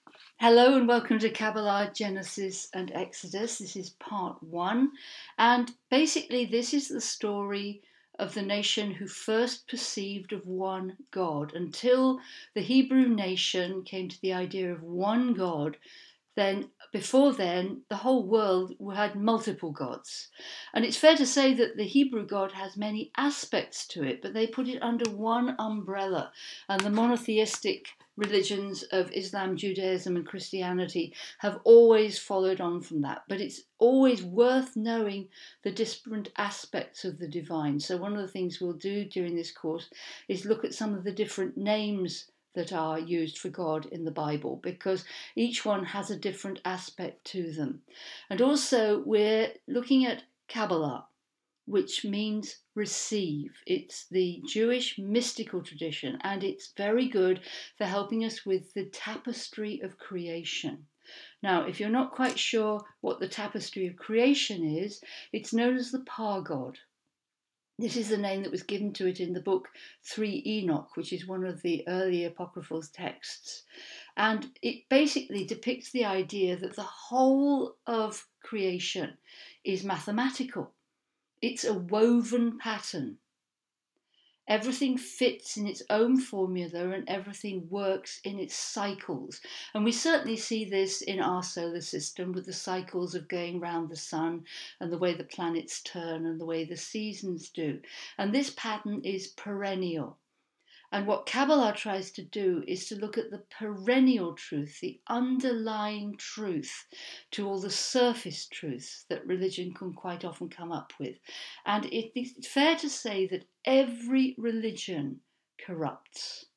Hello and welcome to Kabbalah, Genesis and Exodus. This is part one. And basically, this is the story of the nation who first perceived of one God. Until the Hebrew nation came to the idea of one God, then before then, the whole world had multiple gods. And it's fair to say that the Hebrew God has many aspects to it, but they put it under one umbrella. And the monotheistic religions of Islam, Judaism, and Christianity have always followed on from that. But it's always worth knowing the different aspects of the divine. So, one of the things we'll do during this course is look at some of the different names that are used for God in the Bible, because each one has a different aspect to them. And also, we're looking at Kabbalah, which means receive. It's the Jewish mystical tradition, and it's very good for helping us with the tapestry of creation. Now, if you're not quite sure what the tapestry of creation is, it's known as the Pargod. This is the name that was given to it in the book 3 Enoch, which is one of the early apocryphal texts. And it basically depicts the idea that the whole of creation is mathematical. It's a woven pattern. Everything fits in its own formula and everything works in its cycles. And we certainly see this in our solar system with the cycles of going round the sun and the way the planets turn and the way the seasons do. And this pattern is perennial. And what Kabbalah tries to do is to look at the perennial truth, the underlying truth to all the surface truths that religion can quite often come up with. And it's fair to say that every religion corrupts.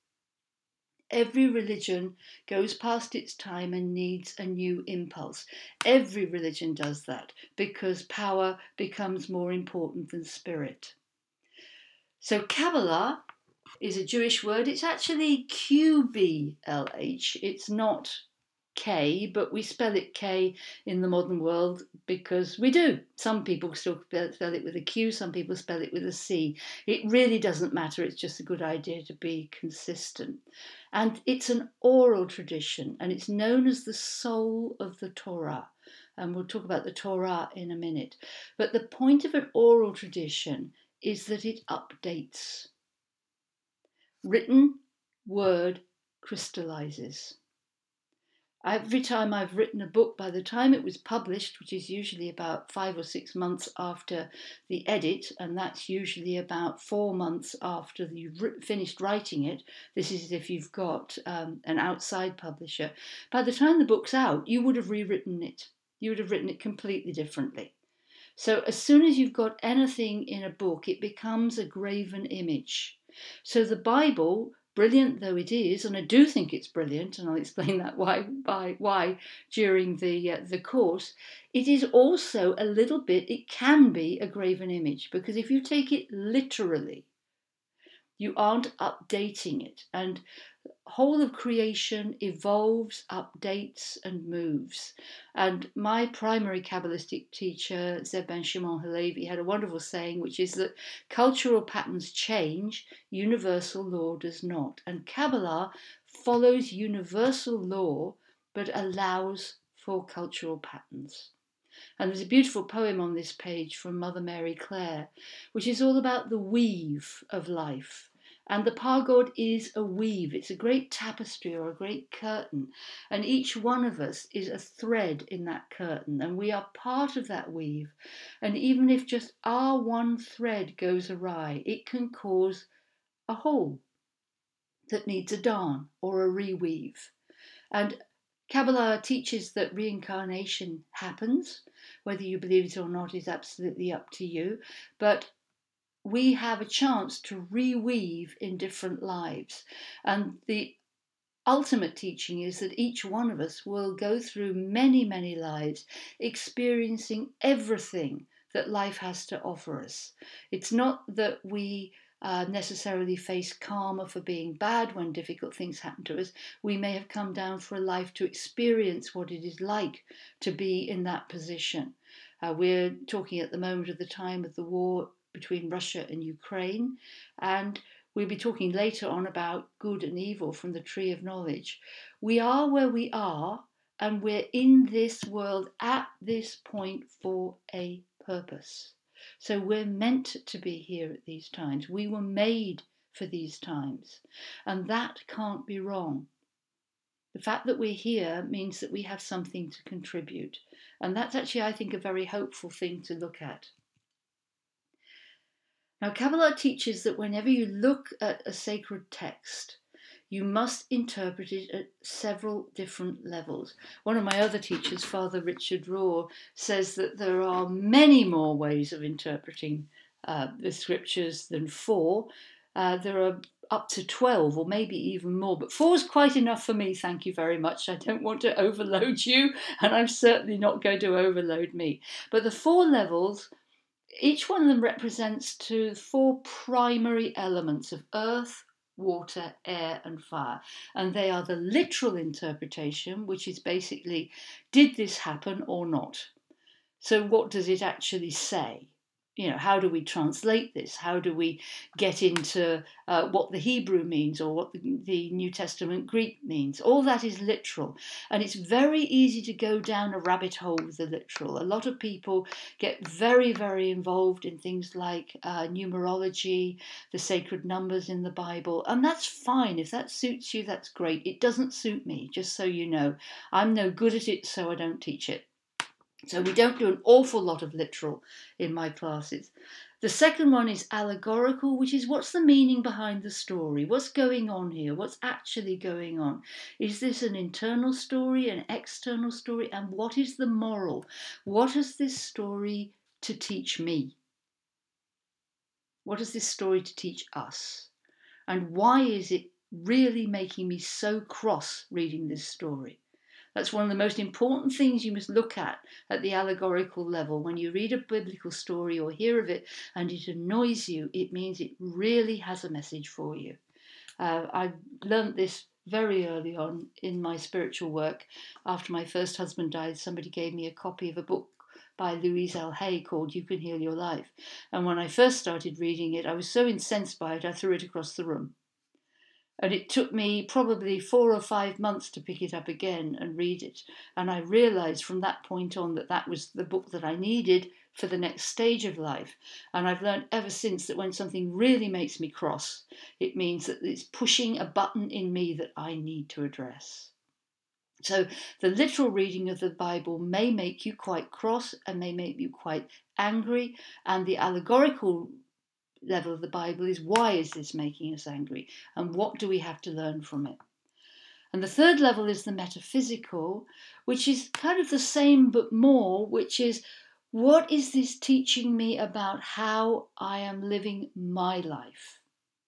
Every religion goes past its time and needs a new impulse. Every religion does that because power becomes more important than spirit. So Kabbalah is a Jewish word. It's actually QBLH. It's not K, but we spell it K in the modern world because we do. Some people still spell it with a Q, some people spell it with a C. It really doesn't matter, it's just a good idea to be consistent. And it's an oral tradition, and it's known as the soul of the Torah. And we'll talk about the Torah in a minute. But the point of an oral tradition is that it updates. Written word crystallizes. Every time I've written a book, by the time it was published, which is usually about 5 or 6 months after the edit, and that's usually about 4 months after you've finished writing it, this is if you've got an outside publisher, by the time the book's out, you would have rewritten it. You would have written it completely differently. So as soon as you've got anything in a book, it becomes a graven image. So the Bible, brilliant though it is, and I do think it's brilliant, and I'll explain that why during the course, it is also a little bit, it can be a graven image, because if you take it literally, you aren't updating it. And whole of creation evolves, updates, and moves. And my primary Kabbalistic teacher, Zeb Ben Shimon Halevi, had a wonderful saying, which is that cultural patterns change, universal law does not. And Kabbalah follows universal law, but allows for cultural patterns. And there's a beautiful poem on this page from Mother Mary Clare, which is all about the weave of life. And the Pargod is a weave. It's a great tapestry or a great curtain. And each one of us is a thread in that curtain. And we are part of that weave. And even if just our one thread goes awry, it can cause a hole that needs a darn or a reweave. And Kabbalah teaches that reincarnation happens. Whether you believe it or not is absolutely up to you. But we have a chance to reweave in different lives. And the ultimate teaching is that each one of us will go through many, many lives experiencing everything that life has to offer us. It's not that we necessarily face karma for being bad when difficult things happen to us. We may have come down for a life to experience what it is like to be in that position. We're talking at the moment of the time of the war between Russia and Ukraine, and we'll be talking later on about good and evil from the tree of knowledge. We are where we are, and we're in this world at this point for a purpose. So we're meant to be here at these times. We were made for these times, and that can't be wrong. The fact that we're here means that we have something to contribute, and that's actually, I think, a very hopeful thing to look at. Now, Kabbalah teaches that whenever you look at a sacred text, you must interpret it at several different levels. One of my other teachers, Father Richard Rohr, says that there are many more ways of interpreting the scriptures than four. There are up to 12 or maybe even more, but four is quite enough for me, thank you very much. I don't want to overload you, and I'm certainly not going to overload me. But the four levels, each one of them represents to four primary elements of earth, water, air, and fire. And they are the literal interpretation, which is basically, did this happen or not? So what does it actually say? How do we translate this? How do we get into what the Hebrew means or what the New Testament Greek means? All that is literal. And it's very easy to go down a rabbit hole with the literal. A lot of people get very, very involved in things like numerology, the sacred numbers in the Bible. And that's fine. If that suits you, that's great. It doesn't suit me, just so you know. I'm no good at it, so I don't teach it. So we don't do an awful lot of literal in my classes. The second one is allegorical, which is what's the meaning behind the story? What's going on here? What's actually going on? Is this an internal story, an external story? And what is the moral? What is this story to teach me? What is this story to teach us? And why is it really making me so cross reading this story? That's one of the most important things you must look at the allegorical level. When you read a biblical story or hear of it and it annoys you, it means it really has a message for you. I learned this very early on in my spiritual work. After my first husband died, somebody gave me a copy of a book by Louise L. Hay called You Can Heal Your Life. And when I first started reading it, I was so incensed by it, I threw it across the room. And it took me probably 4 or 5 months to pick it up again and read it. And I realised from that point on that that was the book that I needed for the next stage of life. And I've learned ever since that when something really makes me cross, it means that it's pushing a button in me that I need to address. So the literal reading of the Bible may make you quite cross and may make you quite angry, and the allegorical level of the Bible is, why is this making us angry and what do we have to learn from it? And the third level is the metaphysical, which is kind of the same but more, which is, what is this teaching me about how I am living my life?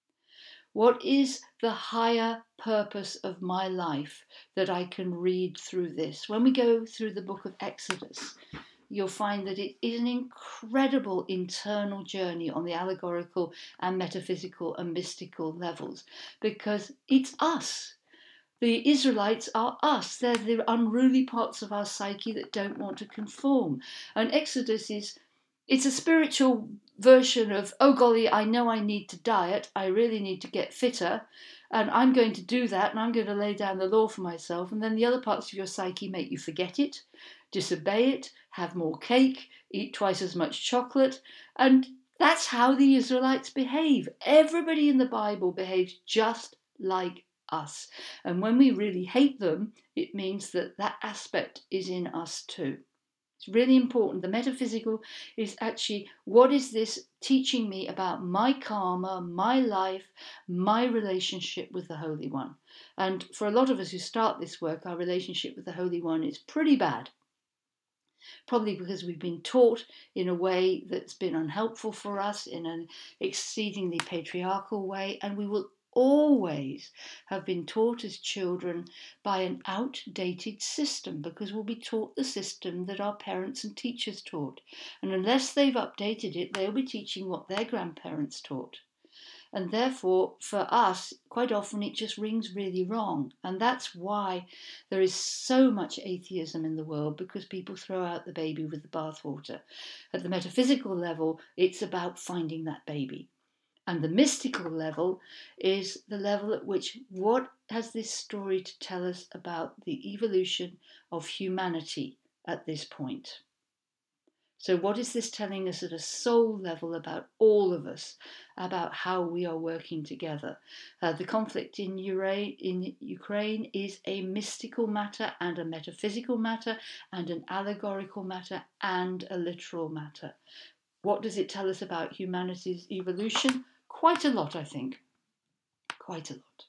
What is the higher purpose of my life that I can read through this? When we go through the book of Exodus, you'll find that it is an incredible internal journey on the allegorical and metaphysical and mystical levels, because it's us. The Israelites are us. They're the unruly parts of our psyche that don't want to conform. And Exodus it's a spiritual version of, oh golly, I know I need to diet, I really need to get fitter, and I'm going to do that, and I'm going to lay down the law for myself. And then the other parts of your psyche make you forget it, disobey it, have more cake, eat twice as much chocolate. And that's how the Israelites behave. Everybody in the Bible behaves just like us. And when we really hate them, it means that that aspect is in us too. It's really important. The metaphysical is actually, what is this teaching me about my karma, my life, my relationship with the Holy One? And for a lot of us who start this work, our relationship with the Holy One is pretty bad. Probably because we've been taught in a way that's been unhelpful for us, in an exceedingly patriarchal way, and we will always have been taught as children by an outdated system, because we'll be taught the system that our parents and teachers taught. And unless they've updated it, they'll be teaching what their grandparents taught. And therefore, for us, quite often it just rings really wrong. And that's why there is so much atheism in the world, because people throw out the baby with the bathwater. At the metaphysical level, it's about finding that baby. And the mystical level is the level at which what has this story to tell us about the evolution of humanity at this point? So, what is this telling us at a soul level about all of us, about how we are working together? The conflict in Ukraine is a mystical matter and a metaphysical matter and an allegorical matter and a literal matter. What does it tell us about humanity's evolution? Quite a lot, I think. Quite a lot.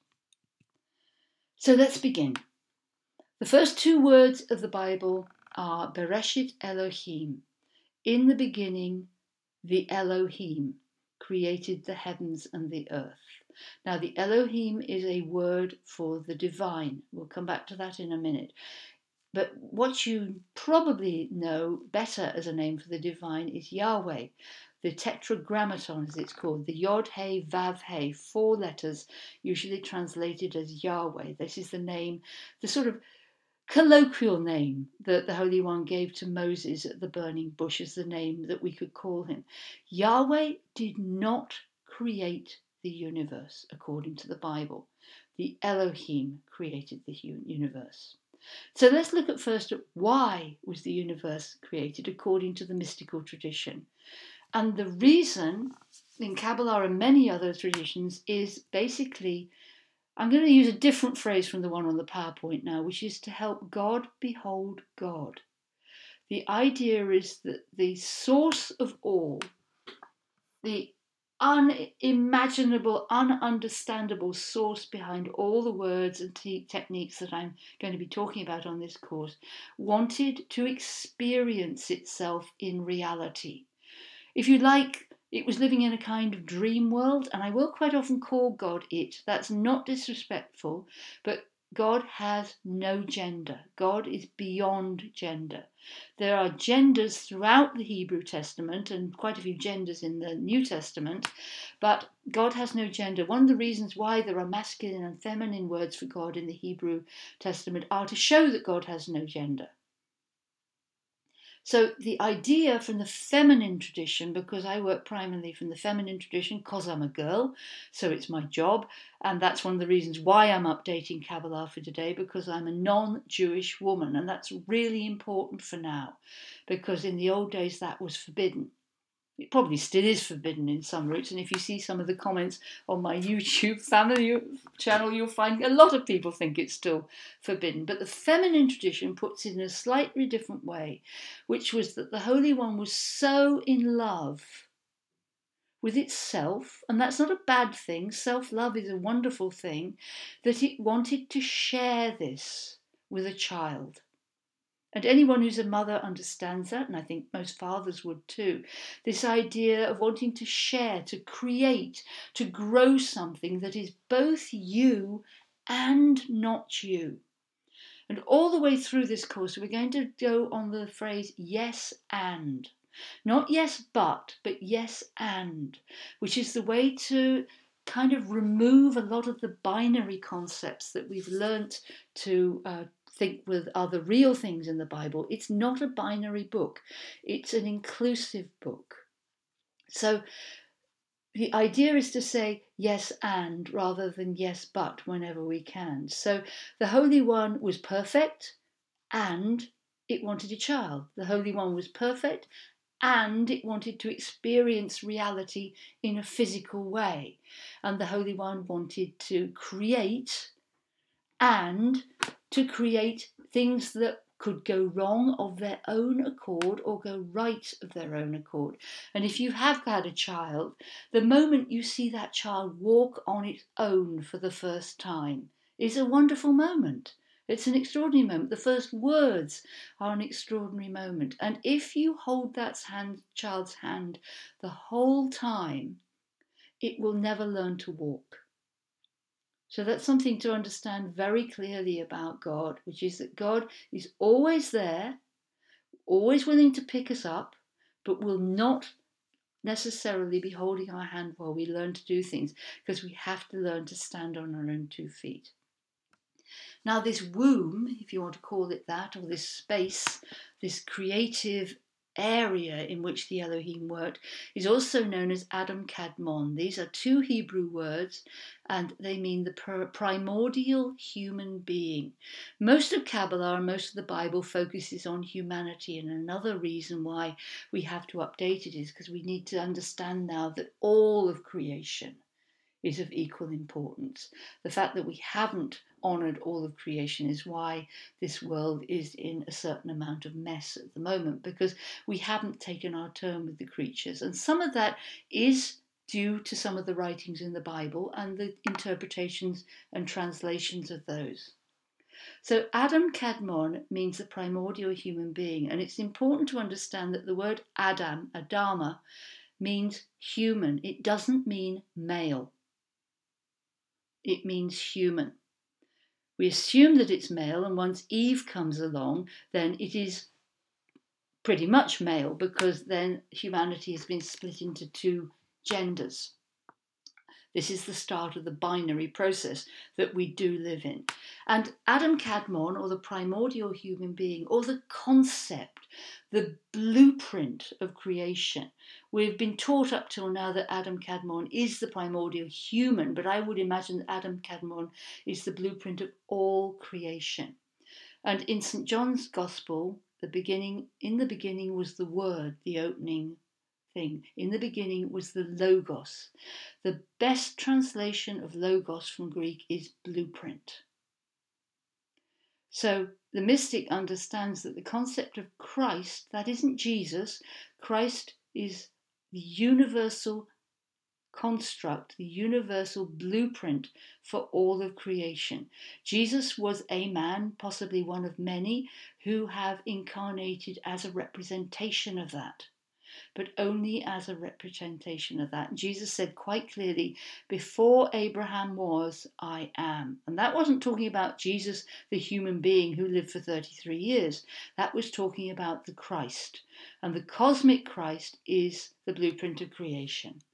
So let's begin. The first two words of the Bible are Bereshit Elohim. In the beginning, the Elohim created the heavens and the earth. Now, the Elohim is a word for the divine. We'll come back to that in a minute. But what you probably know better as a name for the divine is Yahweh, the tetragrammaton, as it's called, the Yod He Vav He, 4 letters, usually translated as Yahweh. This is the name, the sort of colloquial name that the Holy One gave to Moses at the burning bush as the name that we could call him. Yahweh did not create the universe according to the Bible. The Elohim created the universe. So let's look at first at why was the universe created according to the mystical tradition. And the reason in Kabbalah and many other traditions is basically, I'm going to use a different phrase from the one on the PowerPoint now, which is to help God behold God. The idea is that the source of all, the unimaginable, ununderstandable source behind all the words and techniques that I'm going to be talking about on this course, wanted to experience itself in reality. If you like, it was living in a kind of dream world, and I will quite often call God it. That's not disrespectful, but God has no gender. God is beyond gender. There are genders throughout the Hebrew Testament and quite a few genders in the New Testament, but God has no gender. One of the reasons why there are masculine and feminine words for God in the Hebrew Testament are to show that God has no gender. So the idea from the feminine tradition, because I work primarily from the feminine tradition because I'm a girl, so it's my job, and that's one of the reasons why I'm updating Kabbalah for today, because I'm a non-Jewish woman, and that's really important for now, because in the old days that was forbidden. It probably still is forbidden in some routes, and if you see some of the comments on my YouTube family channel, you'll find a lot of people think it's still forbidden. But the feminine tradition puts it in a slightly different way, which was that the Holy One was so in love with itself, and that's not a bad thing, self-love is a wonderful thing, that it wanted to share this with a child. And anyone who's a mother understands that, and I think most fathers would too. This idea of wanting to share, to create, to grow something that is both you and not you. And all the way through this course, we're going to go on the phrase yes and. Not yes but yes and, which is the way to kind of remove a lot of the binary concepts that we've learnt to think with other real things in the Bible. It's not a binary book. It's an inclusive book. So the idea is to say yes and rather than yes but whenever we can. So the Holy One was perfect and it wanted a child. The Holy One was perfect and it wanted to experience reality in a physical way. And the Holy One wanted to create and to create things that could go wrong of their own accord or go right of their own accord. And if you have had a child, the moment you see that child walk on its own for the first time is a wonderful moment. It's an extraordinary moment. The first words are an extraordinary moment. And if you hold that child's hand the whole time, it will never learn to walk. So that's something to understand very clearly about God, which is that God is always there, always willing to pick us up, but will not necessarily be holding our hand while we learn to do things, because we have to learn to stand on our own 2 feet. Now, this womb, if you want to call it that, or this space, this creative area in which the Elohim worked is also known as Adam Kadmon. These are two Hebrew words and they mean the primordial human being. Most of Kabbalah and most of the Bible focuses on humanity, and another reason why we have to update it is because we need to understand now that all of creation is of equal importance. The fact that we haven't honoured all of creation is why this world is in a certain amount of mess at the moment, because we haven't taken our turn with the creatures. And some of that is due to some of the writings in the Bible and the interpretations and translations of those. So Adam Kadmon means the primordial human being, and it's important to understand that the word Adam, Adama, means human. It doesn't mean male. It means human. We assume that it's male, and once Eve comes along, then it is pretty much male, because then humanity has been split into two genders. This is the start of the binary process that we do live in. And Adam Kadmon, or the primordial human being, or the concept, the blueprint of creation. We've been taught up till now that Adam Kadmon is the primordial human, but I would imagine that Adam Kadmon is the blueprint of all creation. And in St. John's Gospel, in the beginning was the Word, the opening thing. In the beginning was the Logos. The best translation of Logos from Greek is blueprint. So the mystic understands that the concept of Christ, that isn't Jesus, Christ is the universal construct, the universal blueprint for all of creation. Jesus was a man, possibly one of many, who have incarnated as a representation of that, but only as a representation of that. Jesus said quite clearly, before Abraham was, I am. And that wasn't talking about Jesus, the human being who lived for 33 years. That was talking about the Christ. And the cosmic Christ is the blueprint of creation.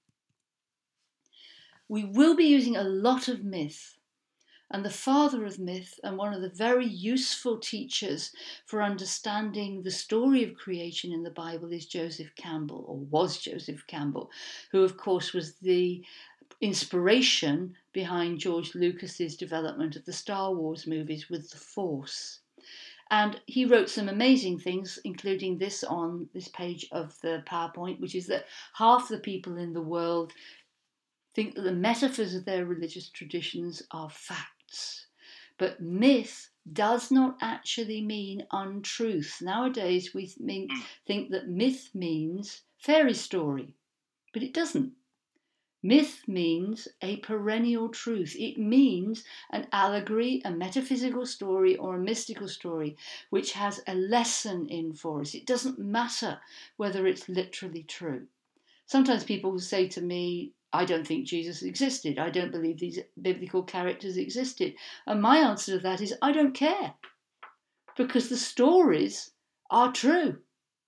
We will be using a lot of myth. And the father of myth and one of the very useful teachers for understanding the story of creation in the Bible is Joseph Campbell, or was Joseph Campbell, who of course was the inspiration behind George Lucas's development of the Star Wars movies with the Force. And he wrote some amazing things, including this on this page of the PowerPoint, which is that half the people in the world think that the metaphors of their religious traditions are facts. But myth does not actually mean untruth. Nowadays we think that myth means fairy story, but it doesn't. Myth means a perennial truth. It means an allegory, a metaphysical story, or a mystical story which has a lesson in for us. It doesn't matter whether it's literally true. Sometimes people will say to me, I don't think Jesus existed. I don't believe these biblical characters existed. And my answer to that is, I don't care. Because the stories are true.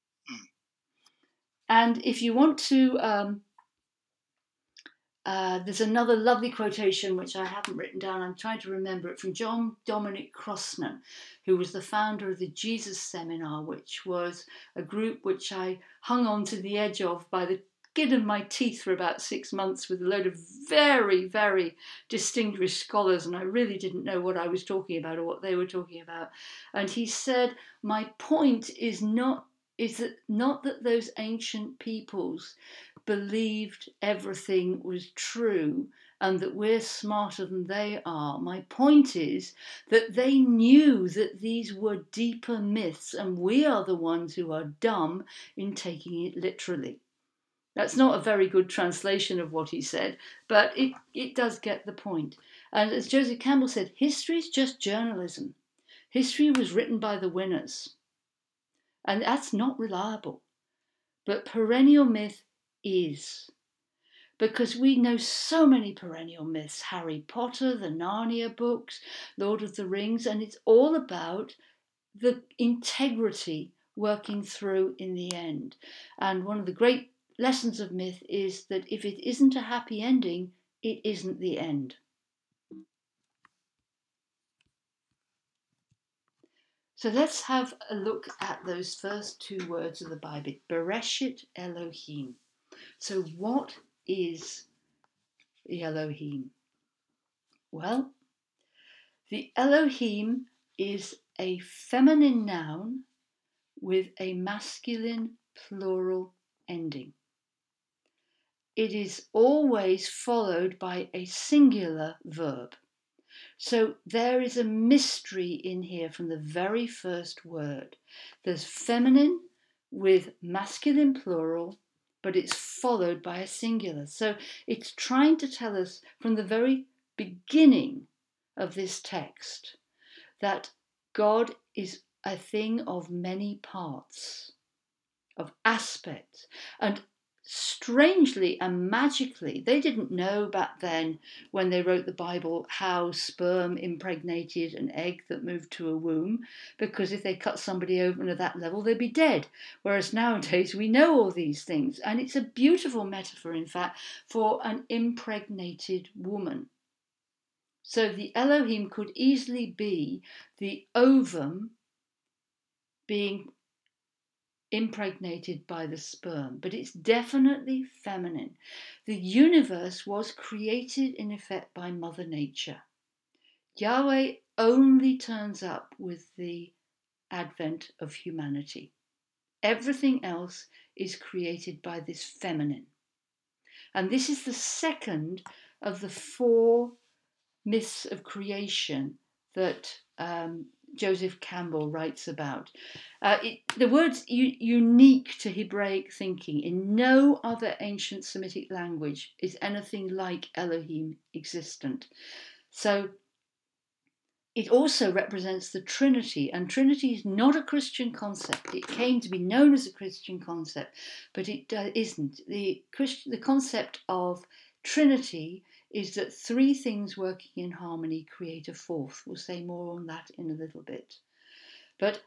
And if you want to, there's another lovely quotation which I haven't written down. I'm trying to remember it, from John Dominic Crossan, who was the founder of the Jesus Seminar, which was a group which I hung on to the edge of by the skin of my teeth for about 6 months with a load of very, very distinguished scholars, and I really didn't know what I was talking about or what they were talking about. And he said, my point is not that those ancient peoples believed everything was true and that we're smarter than they are. My point is that they knew that these were deeper myths, and we are the ones who are dumb in taking it literally. That's not a very good translation of what he said, but it does get the point. And as Joseph Campbell said, history is just journalism. History was written by the winners. And that's not reliable. But perennial myth is. Because we know so many perennial myths. Harry Potter, the Narnia books, Lord of the Rings, and it's all about the integrity working through in the end. And one of the great lessons of myth is that if it isn't a happy ending, it isn't the end. So let's have a look at those first two words of the Bible, Bereshit Elohim. So what is the Elohim? Well, the Elohim is a feminine noun with a masculine plural ending. It is always followed by a singular verb. So there is a mystery in here from the very first word. There's feminine with masculine plural, but it's followed by a singular. So it's trying to tell us from the very beginning of this text that God is a thing of many parts, of aspects. And strangely and magically, they didn't know back then when they wrote the Bible how sperm impregnated an egg that moved to a womb, because if they cut somebody open at that level, they'd be dead. Whereas nowadays we know all these things. And it's a beautiful metaphor, in fact, for an impregnated woman. So the Elohim could easily be the ovum being impregnated by the sperm, but it's definitely feminine. The universe was created in effect by Mother Nature. Yahweh only turns up with the advent of humanity. Everything else is created by this feminine. And this is the second of the four myths of creation that Joseph Campbell writes about. The word's unique to Hebraic thinking. In no other ancient Semitic language is anything like Elohim existent. So it also represents the Trinity, and Trinity is not a Christian concept. It came to be known as a Christian concept, but it isn't. The concept of Trinity is that three things working in harmony create a fourth. We'll say more on that in a little bit. But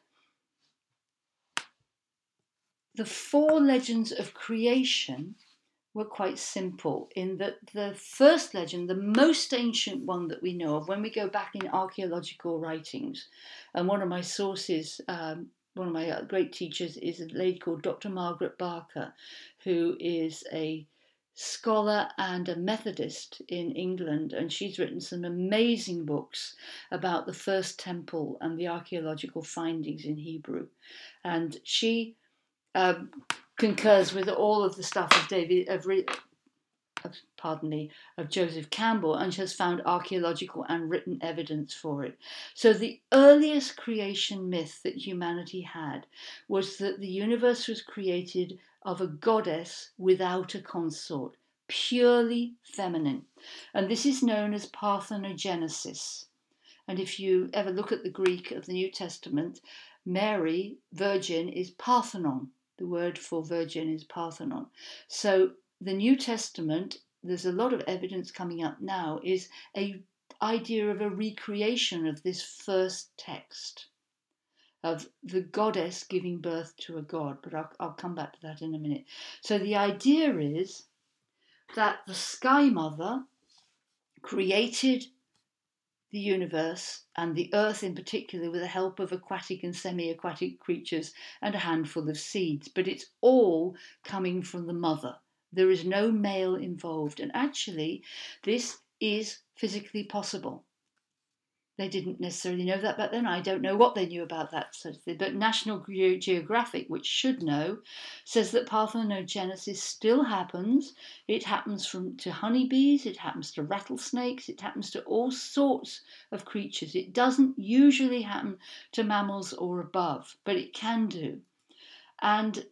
the four legends of creation were quite simple in that the first legend, the most ancient one that we know of, when we go back in archaeological writings, and one of my sources, one of my great teachers is a lady called Dr. Margaret Barker, who is a scholar and a Methodist in England, and she's written some amazing books about the first temple and the archaeological findings in Hebrew. And she concurs with all of the stuff of Joseph Campbell, and has found archaeological and written evidence for it. So the earliest creation myth that humanity had was that the universe was created of a goddess without a consort, purely feminine. And this is known as parthenogenesis. And if you ever look at the Greek of the New Testament, Mary, virgin, is Parthenon. The word for virgin is Parthenon. So the New Testament, there's a lot of evidence coming up now, is an idea of a recreation of this first text, of the goddess giving birth to a god. But I'll come back to that in a minute. So the idea is that the Sky Mother created the universe and the earth in particular with the help of aquatic and semi-aquatic creatures and a handful of seeds. But it's all coming from the mother. There is no male involved. And actually, this is physically possible. They didn't necessarily know that back then. I don't know what they knew about that sort of thing. But National Geographic, which should know, says that parthenogenesis still happens. It happens to honeybees, it happens to rattlesnakes, it happens to all sorts of creatures. It doesn't usually happen to mammals or above, but it can do. And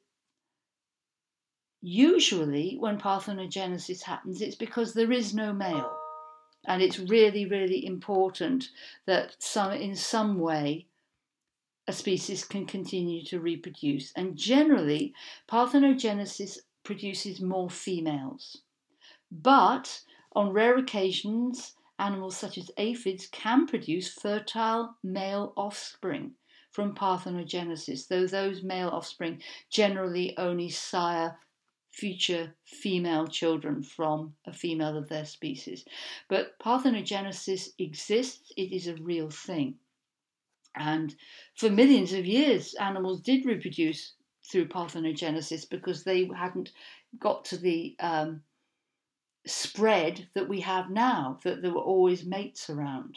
usually when parthenogenesis happens, it's because there is no male. And it's really, really important that in some way a species can continue to reproduce. And generally, parthenogenesis produces more females. But on rare occasions, animals such as aphids can produce fertile male offspring from parthenogenesis, though those male offspring generally only sire future female children from a female of their species. But parthenogenesis exists, it is a real thing. And for millions of years, animals did reproduce through parthenogenesis because they hadn't got to the spread that we have now, that there were always mates around.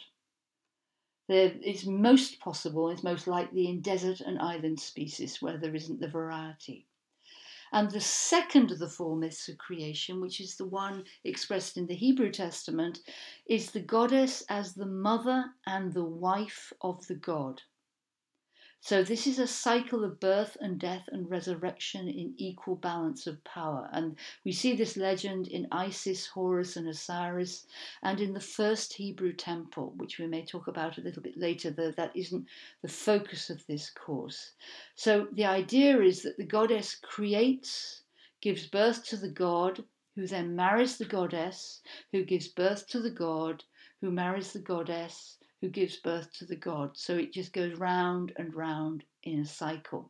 It's most possible, it's most likely in desert and island species where there isn't the variety. And the second of the four myths of creation, which is the one expressed in the Hebrew Testament, is the goddess as the mother and the wife of the god. So this is a cycle of birth and death and resurrection in equal balance of power. And we see this legend in Isis, Horus and Osiris, and in the first Hebrew temple, which we may talk about a little bit later, though that isn't the focus of this course. So the idea is that the goddess creates, gives birth to the god, who then marries the goddess, who gives birth to the god, who marries the goddess, who gives birth to the god. So it just goes round and round in a cycle.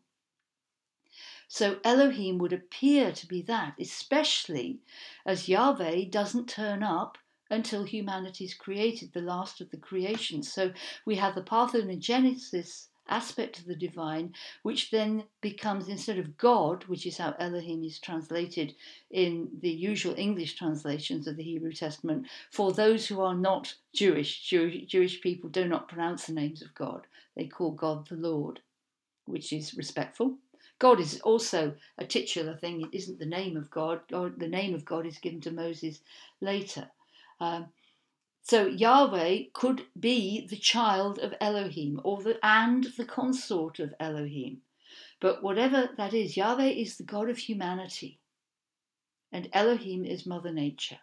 So Elohim would appear to be that, especially as Yahweh doesn't turn up until humanity is created, the last of the creation. So we have the parthenogenesis aspect of the divine, which then becomes, instead of God, which is how Elohim is translated in the usual English translations of the Hebrew Testament, for those who are not Jewish people do not pronounce the names of God. They call God the Lord, which is respectful. God is also a titular thing. It isn't the name of God. The name of God is given to Moses later. So Yahweh could be the child of Elohim and the consort of Elohim. But whatever that is, Yahweh is the God of humanity and Elohim is Mother Nature.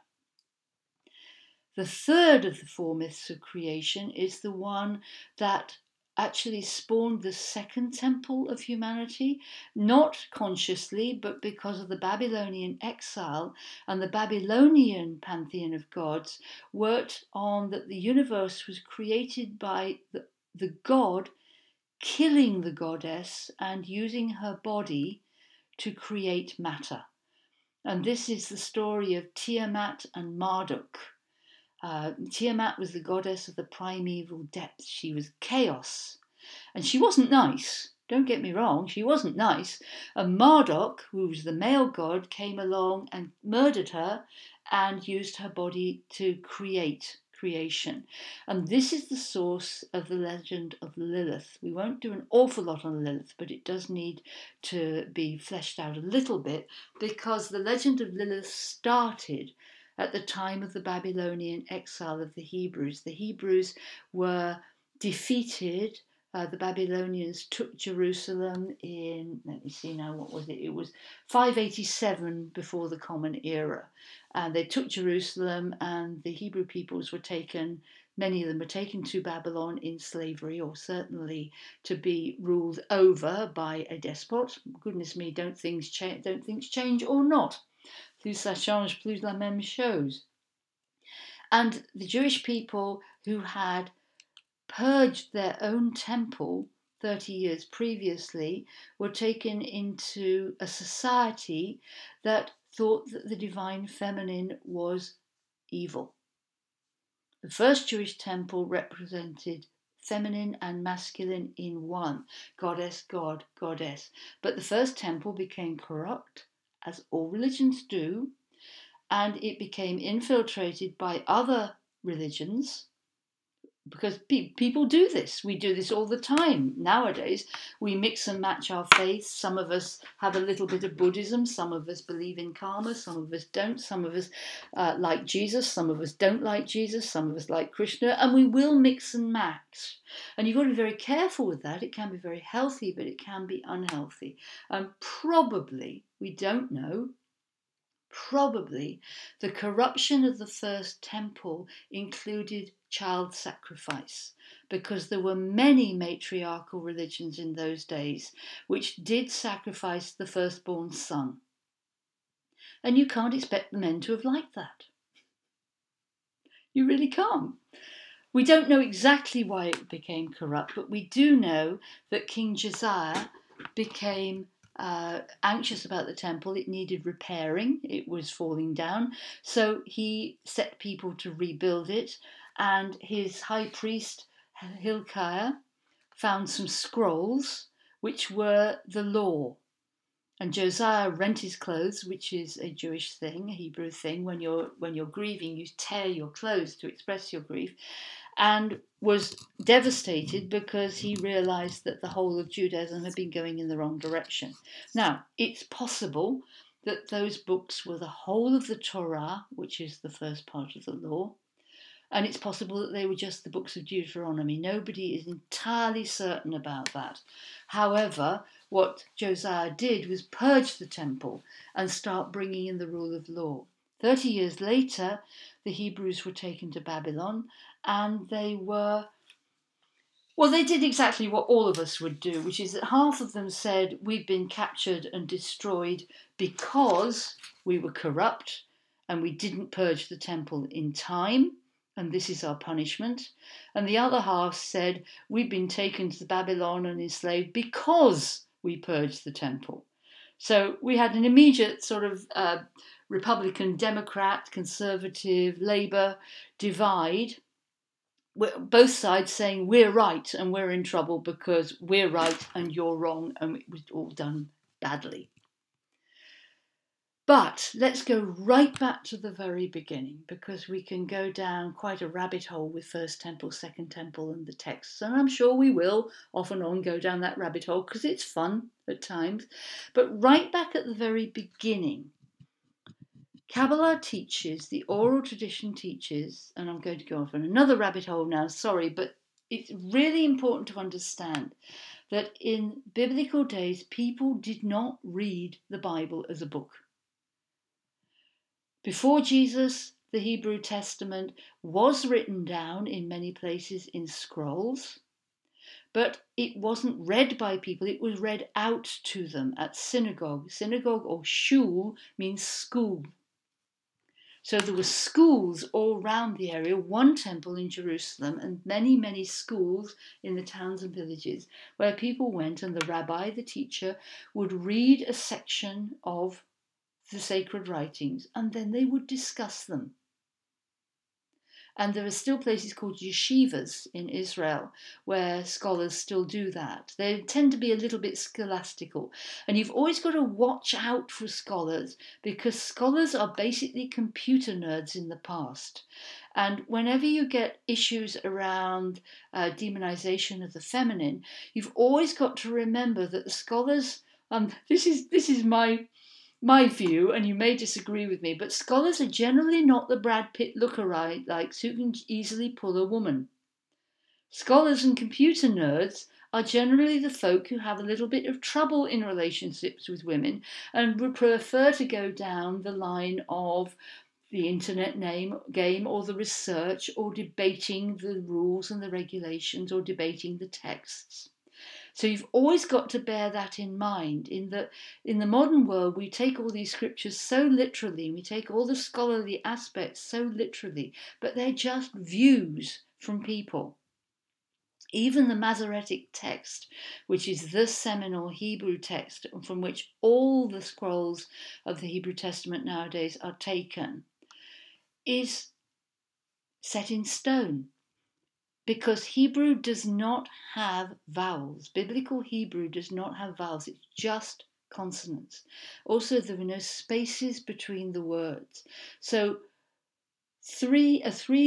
The third of the four myths of creation is the one that actually spawned the second temple of humanity, not consciously, but because of the Babylonian exile, and the Babylonian pantheon of gods worked on that the universe was created by the god killing the goddess and using her body to create matter. And this is the story of Tiamat and Marduk. Tiamat was the goddess of the primeval depths. She was chaos. And she wasn't nice. Don't get me wrong, she wasn't nice. And Marduk, who was the male god, came along and murdered her and used her body to create creation. And this is the source of the legend of Lilith. We won't do an awful lot on Lilith, but it does need to be fleshed out a little bit because the legend of Lilith started at the time of the Babylonian exile of the Hebrews. The Hebrews were defeated. The Babylonians took Jerusalem in, let me see now, what was it? It was 587 before the Common Era. And they took Jerusalem and the Hebrew peoples were taken, many of them were taken to Babylon in slavery or certainly to be ruled over by a despot. Goodness me, don't things change or not? Plus ça change, plus la même chose. And the Jewish people who had purged their own temple 30 years previously were taken into a society that thought that the divine feminine was evil. The first Jewish temple represented feminine and masculine in one, goddess, god, goddess. But the first temple became corrupt, as all religions do, and it became infiltrated by other religions because people do this. We do this all the time nowadays. We mix and match our faiths. Some of us have a little bit of Buddhism. Some of us believe in karma. Some of us don't. Some of us like Jesus. Some of us don't like Jesus. Some of us like Krishna. And we will mix and match. And you've got to be very careful with that. It can be very healthy, but it can be unhealthy. And probably, we don't know, probably the corruption of the first temple included child sacrifice because there were many matriarchal religions in those days which did sacrifice the firstborn son. And you can't expect the men to have liked that. You really can't. We don't know exactly why it became corrupt, but we do know that King Josiah became anxious about the temple. It needed repairing. It was falling down. So he set people to rebuild it. And his high priest, Hilkiah, found some scrolls which were the law. And Josiah rent his clothes, which is a Jewish thing, a Hebrew thing. When you're grieving, you tear your clothes to express your grief, and was devastated because he realized that the whole of Judaism had been going in the wrong direction. Now, it's possible that those books were the whole of the Torah, which is the first part of the law, and it's possible that they were just the books of Deuteronomy. Nobody is entirely certain about that. However, what Josiah did was purge the temple and start bringing in the rule of law. 30 years later, the Hebrews were taken to Babylon, and they did exactly what all of us would do, which is that half of them said, we've been captured and destroyed because we were corrupt and we didn't purge the temple in time, and this is our punishment. And the other half said, we've been taken to Babylon and enslaved because we purged the temple. So we had an immediate sort of Republican, Democrat, Conservative, Labour divide, both sides saying we're right and we're in trouble because we're right and you're wrong, and it was all done badly. But let's go right back to the very beginning, because we can go down quite a rabbit hole with First Temple, Second Temple and the texts, and I'm sure we will off and on go down that rabbit hole because it's fun at times. But right back at the very beginning, Kabbalah teaches, the oral tradition teaches, and I'm going to go off on another rabbit hole now, sorry, but it's really important to understand that in biblical days, people did not read the Bible as a book. Before Jesus, the Hebrew Testament was written down in many places in scrolls, but it wasn't read by people, it was read out to them at synagogue. Synagogue or shul means school. So there were schools all around the area, one temple in Jerusalem, and many, many schools in the towns and villages where people went, and the rabbi, the teacher, would read a section of the sacred writings and then they would discuss them. And there are still places called yeshivas in Israel where scholars still do that. They tend to be a little bit scholastical. And you've always got to watch out for scholars, because scholars are basically computer nerds in the past. And whenever you get issues around demonization of the feminine, you've always got to remember that the scholars, this is my view, and you may disagree with me, but scholars are generally not the Brad Pitt lookalikes who can easily pull a woman. Scholars and computer nerds are generally the folk who have a little bit of trouble in relationships with women and would prefer to go down the line of the internet game or the research or debating the rules and the regulations or debating the texts. So you've always got to bear that in mind, in that in the modern world we take all these scriptures so literally, we take all the scholarly aspects so literally, but they're just views from people. Even the Masoretic text, which is the seminal Hebrew text from which all the scrolls of the Hebrew Testament nowadays are taken, is set in stone. Because Hebrew does not have vowels. Biblical Hebrew does not have vowels, it's just consonants. Also, there are no spaces between the words. So a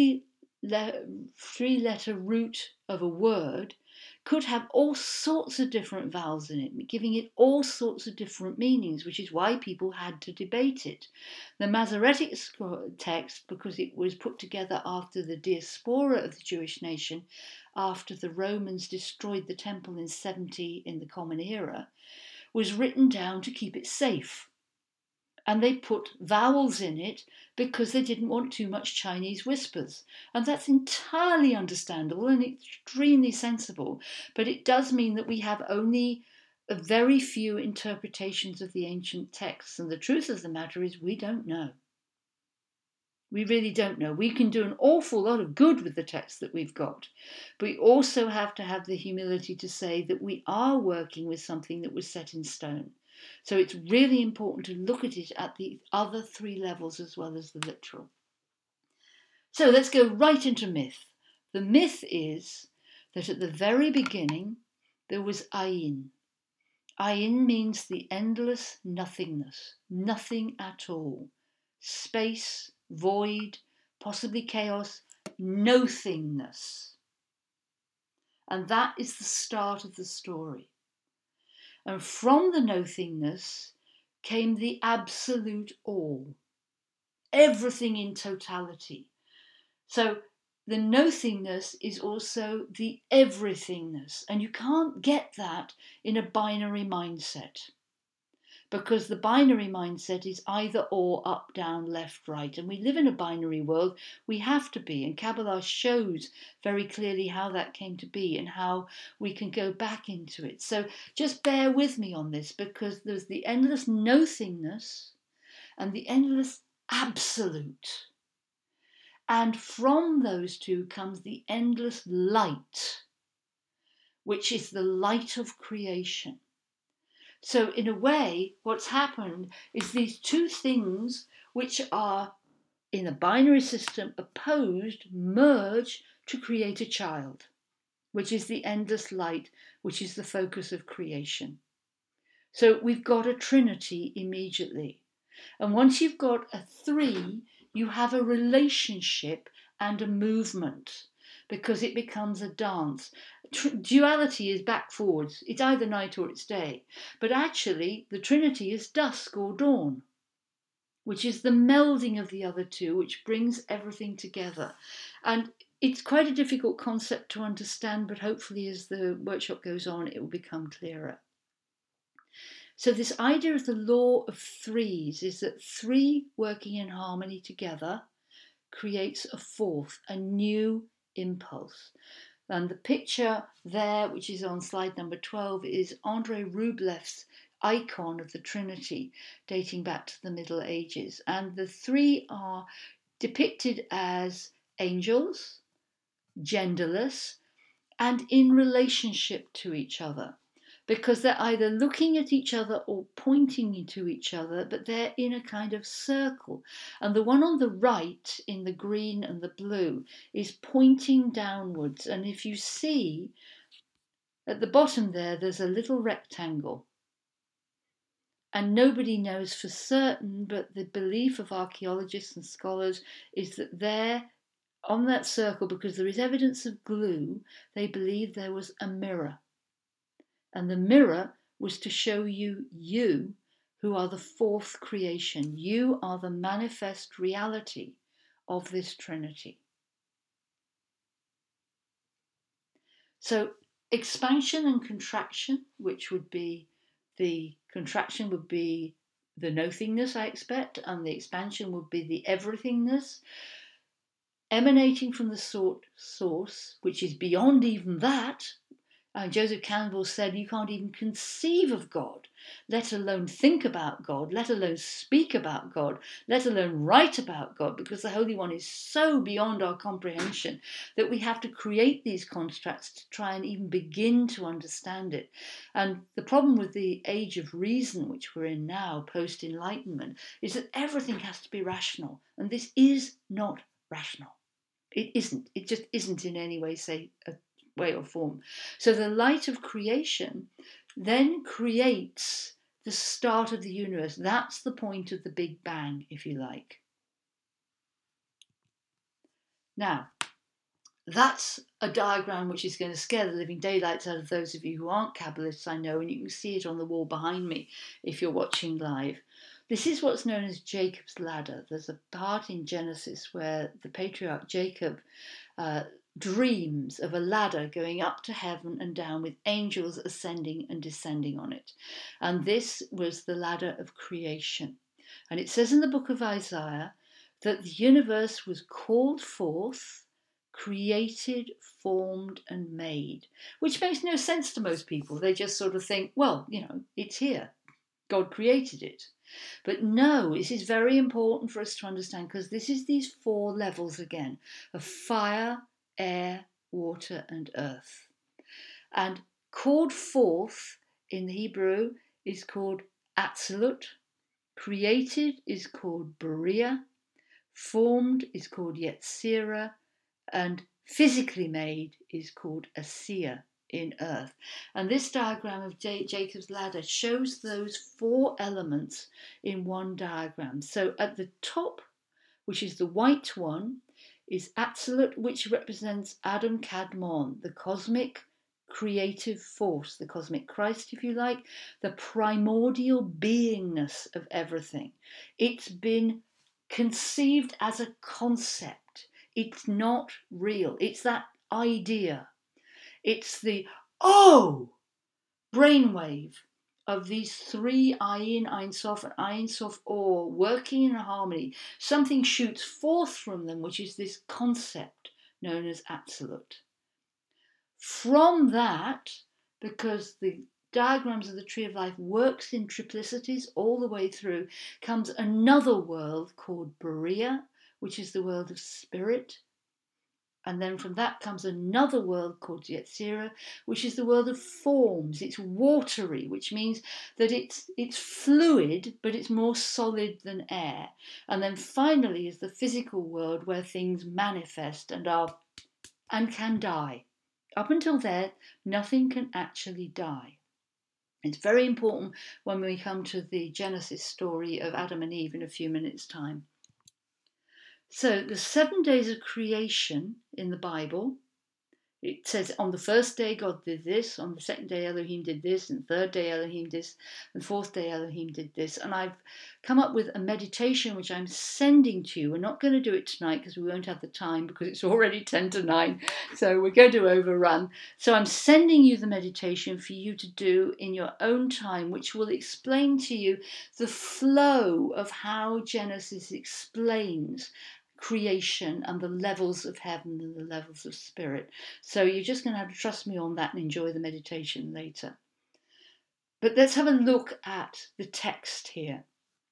three-letter root of a word could have all sorts of different vowels in it, giving it all sorts of different meanings, which is why people had to debate it. The Masoretic text, because it was put together after the diaspora of the Jewish nation, after the Romans destroyed the temple in 70 in the Common Era, was written down to keep it safe. And they put vowels in it because they didn't want too much Chinese whispers. And that's entirely understandable and extremely sensible. But it does mean that we have only a very few interpretations of the ancient texts. And the truth of the matter is we don't know. We really don't know. We can do an awful lot of good with the text that we've got. But we also have to have the humility to say that we are working with something that was set in stone. So it's really important to look at it at the other three levels as well as the literal. So let's go right into myth. The myth is that at the very beginning there was Ayin. Ayin means the endless nothingness, nothing at all. Space, void, possibly chaos, nothingness. And that is the start of the story. And from the nothingness came the absolute all, everything in totality. So the nothingness is also the everythingness, and you can't get that in a binary mindset, because the binary mindset is either or, up, down, left, right, and we live in a binary world. We have to be, and Kabbalah shows very clearly how that came to be and how we can go back into it. So just bear with me on this, because there's the endless nothingness and the endless absolute. And from those two comes the endless light, which is the light of creation. So in a way, what's happened is these two things, which are in a binary system opposed, merge to create a child, which is the endless light, which is the focus of creation. So we've got a trinity immediately. And once you've got a three, you have a relationship and a movement, because it becomes a dance. Duality is back forwards. It's either night or it's day. But actually, the Trinity is dusk or dawn, which is the melding of the other two, which brings everything together. And it's quite a difficult concept to understand, but hopefully as the workshop goes on, it will become clearer. So this idea of the law of threes is that three working in harmony together creates a fourth, a new impulse. And the picture there, which is on slide number 12, is Andrei Rublev's icon of the Trinity, dating back to the Middle Ages. And the three are depicted as angels, genderless, and in relationship to each other, because they're either looking at each other or pointing to each other, but they're in a kind of circle. And the one on the right, in the green and the blue, is pointing downwards. And if you see at the bottom there's a little rectangle. And nobody knows for certain, but the belief of archaeologists and scholars is that there, on that circle, because there is evidence of glue, they believe there was a mirror. And the mirror was to show you, who are the fourth creation. You are the manifest reality of this Trinity. So expansion and contraction, which would be, the contraction would be the nothingness, I expect, and the expansion would be the everythingness, emanating from the source, which is beyond even that. Joseph Campbell said you can't even conceive of God, let alone think about God, let alone speak about God, let alone write about God, because the Holy One is so beyond our comprehension that we have to create these constructs to try and even begin to understand it. And the problem with the age of reason, which we're in now, post-Enlightenment, is that everything has to be rational, and this is not rational. It isn't. It just isn't in any way, say, a way or form. So the light of creation then creates the start of the universe. That's the point of the Big Bang, if you like. Now, that's a diagram which is going to scare the living daylights out of those of you who aren't Kabbalists, I know, and you can see it on the wall behind me if you're watching live. This is what's known as Jacob's ladder. There's a part in Genesis where the patriarch Jacob dreams of a ladder going up to heaven and down with angels ascending and descending on it. And this was the ladder of creation. And it says in the book of Isaiah that the universe was called forth, created, formed, and made, which makes no sense to most people. They just sort of think, well, it's here. God created it. But no, this is very important for us to understand, because this is these four levels again of fire, air, water, and earth. And called forth in the Hebrew is called Atzilut, created is called Beriah, formed is called Yetzirah, and physically made is called a seer in earth. And this diagram of Jacob's ladder shows those 4 elements in one diagram. So at the top, which is the white one, is Absolute, which represents Adam Kadmon, the cosmic creative force, the cosmic Christ, if you like, the primordial beingness of everything. It's been conceived as a concept. It's not real. It's that idea. It's the brainwave of these 3 Ayin, Ein Sof, and Ein Sof Or working in harmony. Something shoots forth from them, which is this concept known as Absolute. From that, because the diagrams of the Tree of Life works in triplicities all the way through, comes another world called Berea, which is the world of spirit. And then from that comes another world called Yetzirah, which is the world of forms. It's watery, which means that it's fluid, but it's more solid than air. And then finally is the physical world where things manifest and can die. Up until there, nothing can actually die. It's very important when we come to the Genesis story of Adam and Eve in a few minutes' time. So the 7 days of creation in the Bible, it says on the first day God did this, on the second day Elohim did this, and third day Elohim did this, and fourth day Elohim did this. And I've come up with a meditation which I'm sending to you. We're not going to do it tonight because we won't have the time because it's already 10 to 9. So we're going to overrun. So I'm sending you the meditation for you to do in your own time, which will explain to you the flow of how Genesis explains creation and the levels of heaven and the levels of spirit. So you're just going to have to trust me on that and enjoy the meditation later. But let's have a look at the text here.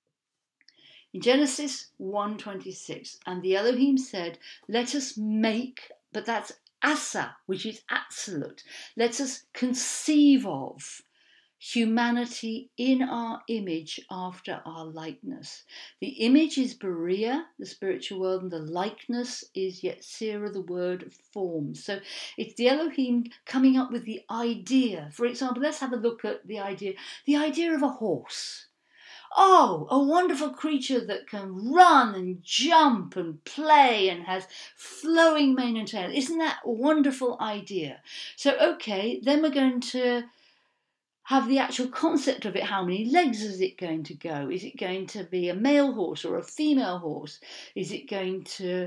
In Genesis 1:26, and the Elohim said, let us make, but that's asa, which is absolute. Let us conceive of humanity in our image after our likeness. The image is Berea, the spiritual world, and the likeness is Yetzirah, the word of form. So it's the Elohim coming up with the idea. For example, let's have a look at the idea of a horse. Oh, a wonderful creature that can run and jump and play and has flowing mane and tail. Isn't that a wonderful idea? So, okay, then we're going to have the actual concept of it. How many legs is it going to go? Is it going to be a male horse or a female horse? Is it going to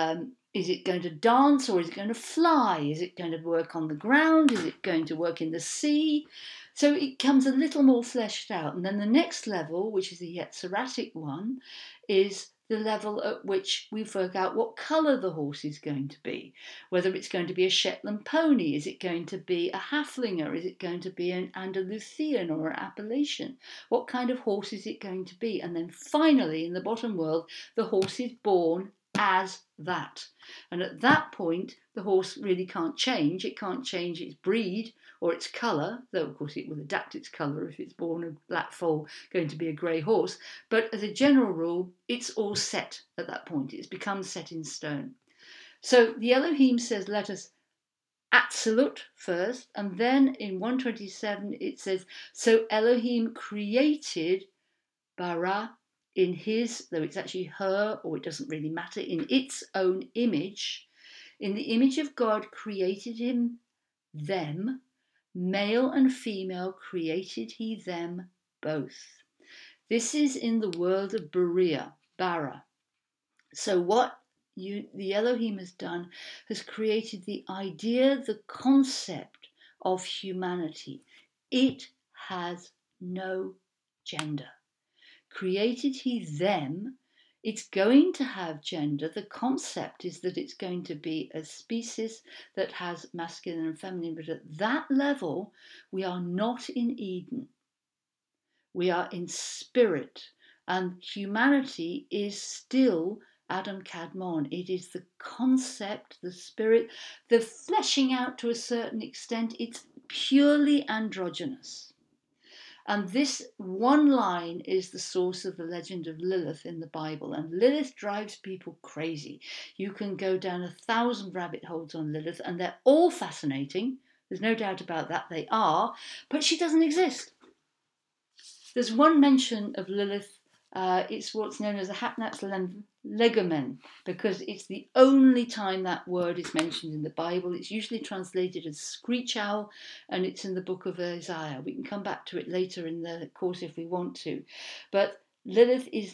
dance or is it going to fly? Is it going to work on the ground? Is it going to work in the sea? So it comes a little more fleshed out. And then the next level, which is the Yetziratic one, is the level at which we work out what colour the horse is going to be. Whether it's going to be a Shetland pony, is it going to be a Haflinger, is it going to be an Andalusian or an Appalachian? What kind of horse is it going to be? And then finally, in the bottom world, the horse is born as that. And at that point, the horse really can't change. It can't change its breed or its colour, though of course it will adapt its colour if it's born a black foal going to be a grey horse. But as a general rule, it's all set at that point. It's become set in stone. So the Elohim says, let us absolute first, and then in 127 it says, so Elohim created bara in his, though it's actually her, or it doesn't really matter, in its own image. In the image of God created him them, male and female created he them both. This is in the world of Berea, bara. So what the Elohim has done has created the idea, the concept of humanity. It has no gender. Created he them, it's going to have gender. The concept is that it's going to be a species that has masculine and feminine, but at that level, we are not in Eden. We are in spirit, and humanity is still Adam Kadmon. It is the concept, the spirit, the fleshing out to a certain extent. It's purely androgynous. And this one line is the source of the legend of Lilith in the Bible. And Lilith drives people crazy. You can go down 1,000 rabbit holes on Lilith, and they're all fascinating. There's no doubt about that, they are. But she doesn't exist. There's one mention of Lilith. It's what's known as a Hapnats legomen, because it's the only time that word is mentioned in the Bible. It's usually translated as screech owl, and it's in the book of Isaiah. We can come back to it later in the course if we want to. But Lilith is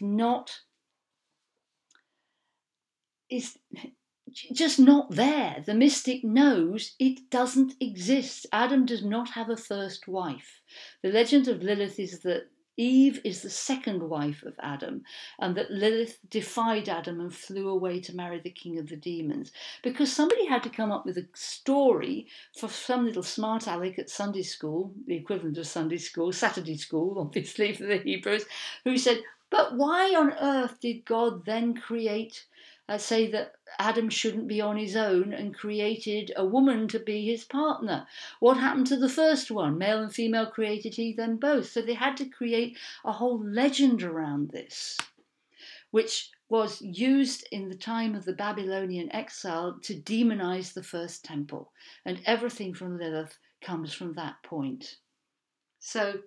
just not there. The mystic knows it doesn't exist. Adam does not have a first wife. The legend of Lilith is that Eve is the second wife of Adam, and that Lilith defied Adam and flew away to marry the king of the demons. Because somebody had to come up with a story for some little smart aleck at Sunday school, the equivalent of Sunday school, Saturday school, obviously, for the Hebrews, who said, but why on earth did God then say that Adam shouldn't be on his own and created a woman to be his partner? What happened to the first one? Male and female created he them both. So they had to create a whole legend around this, which was used in the time of the Babylonian exile to demonize the first temple. And everything from Lilith comes from that point. So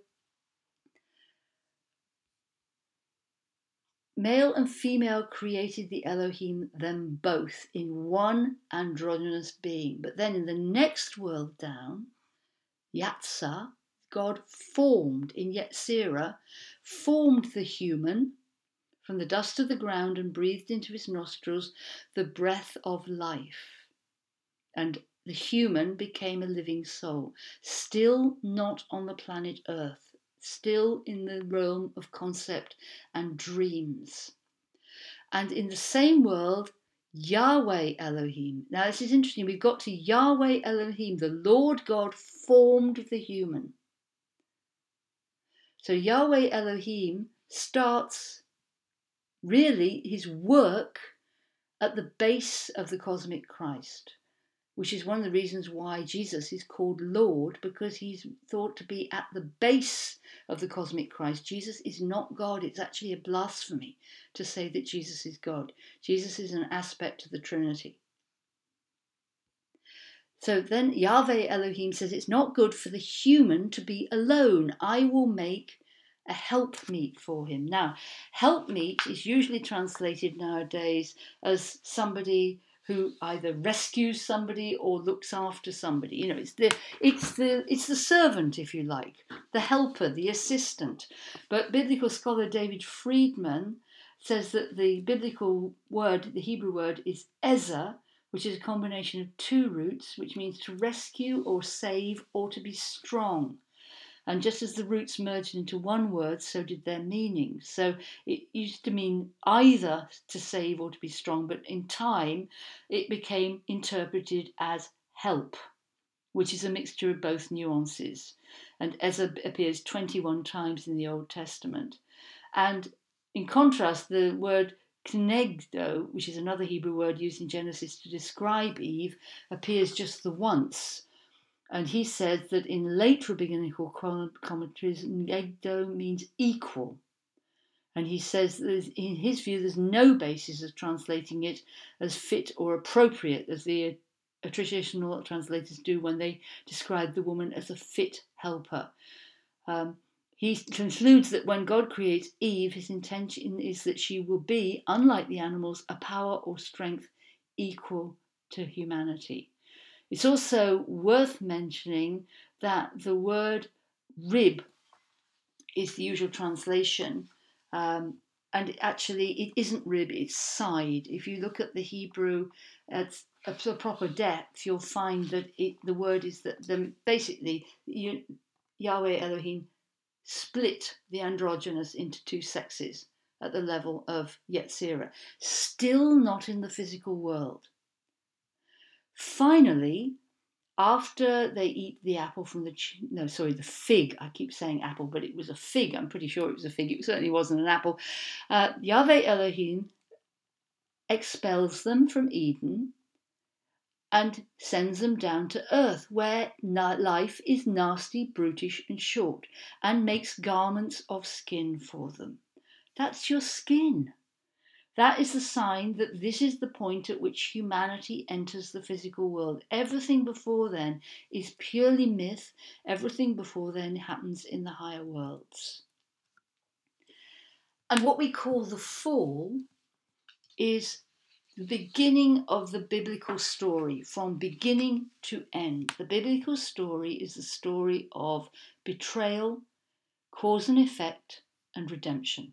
male and female created the Elohim them both in one androgynous being. But then in the next world down, Yatsar, God formed in Yetzirah, formed the human from the dust of the ground and breathed into his nostrils the breath of life. And the human became a living soul, still not on the planet Earth, still in the realm of concept and dreams. And in the same world, Yahweh Elohim. Now this is interesting. We've got to Yahweh Elohim. The Lord God formed the human. So Yahweh Elohim starts really his work at the base of the cosmic Christ, which is one of the reasons why Jesus is called Lord, because he's thought to be at the base of the cosmic Christ. Jesus is not God. It's actually a blasphemy to say that Jesus is God. Jesus is an aspect of the Trinity. So then Yahweh Elohim says it's not good for the human to be alone. I will make a helpmeet for him. Now, helpmeet is usually translated nowadays as somebody who either rescues somebody or looks after somebody. You know, it's the servant, if you like, the helper, the assistant. But biblical scholar David Friedman says that the biblical word, the Hebrew word, is ezer, which is a combination of two roots, which means to rescue or save or to be strong. And just as the roots merged into one word, so did their meanings. So it used to mean either to save or to be strong, but in time it became interpreted as help, which is a mixture of both nuances. And Ezer appears 21 times in the Old Testament. And in contrast, the word knegdo, which is another Hebrew word used in Genesis to describe Eve, appears just the once. And he says that in late rabbinical commentaries, negdo means equal. And he says that in his view, there's no basis of translating it as fit or appropriate, as the traditional translators do when they describe the woman as a fit helper. He concludes that when God creates Eve, his intention is that she will be, unlike the animals, a power or strength equal to humanity. It's also worth mentioning that the word rib is the usual translation, and it isn't rib, it's side. If you look at the Hebrew at a proper depth, you'll find that the word is that basically Yahweh Elohim split the androgynous into two sexes at the level of Yetzirah, still not in the physical world. Finally, after they eat the apple from the fig. I keep saying apple, but it was a fig. I'm pretty sure it was a fig. It certainly wasn't an apple. Yahweh Elohim expels them from Eden, and sends them down to earth where life is nasty, brutish and short, and makes garments of skin for them. That's your skin. That is the sign that this is the point at which humanity enters the physical world. Everything before then is purely myth. Everything before then happens in the higher worlds. And what we call the fall is the beginning of the biblical story, from beginning to end. The biblical story is the story of betrayal, cause and effect, and redemption.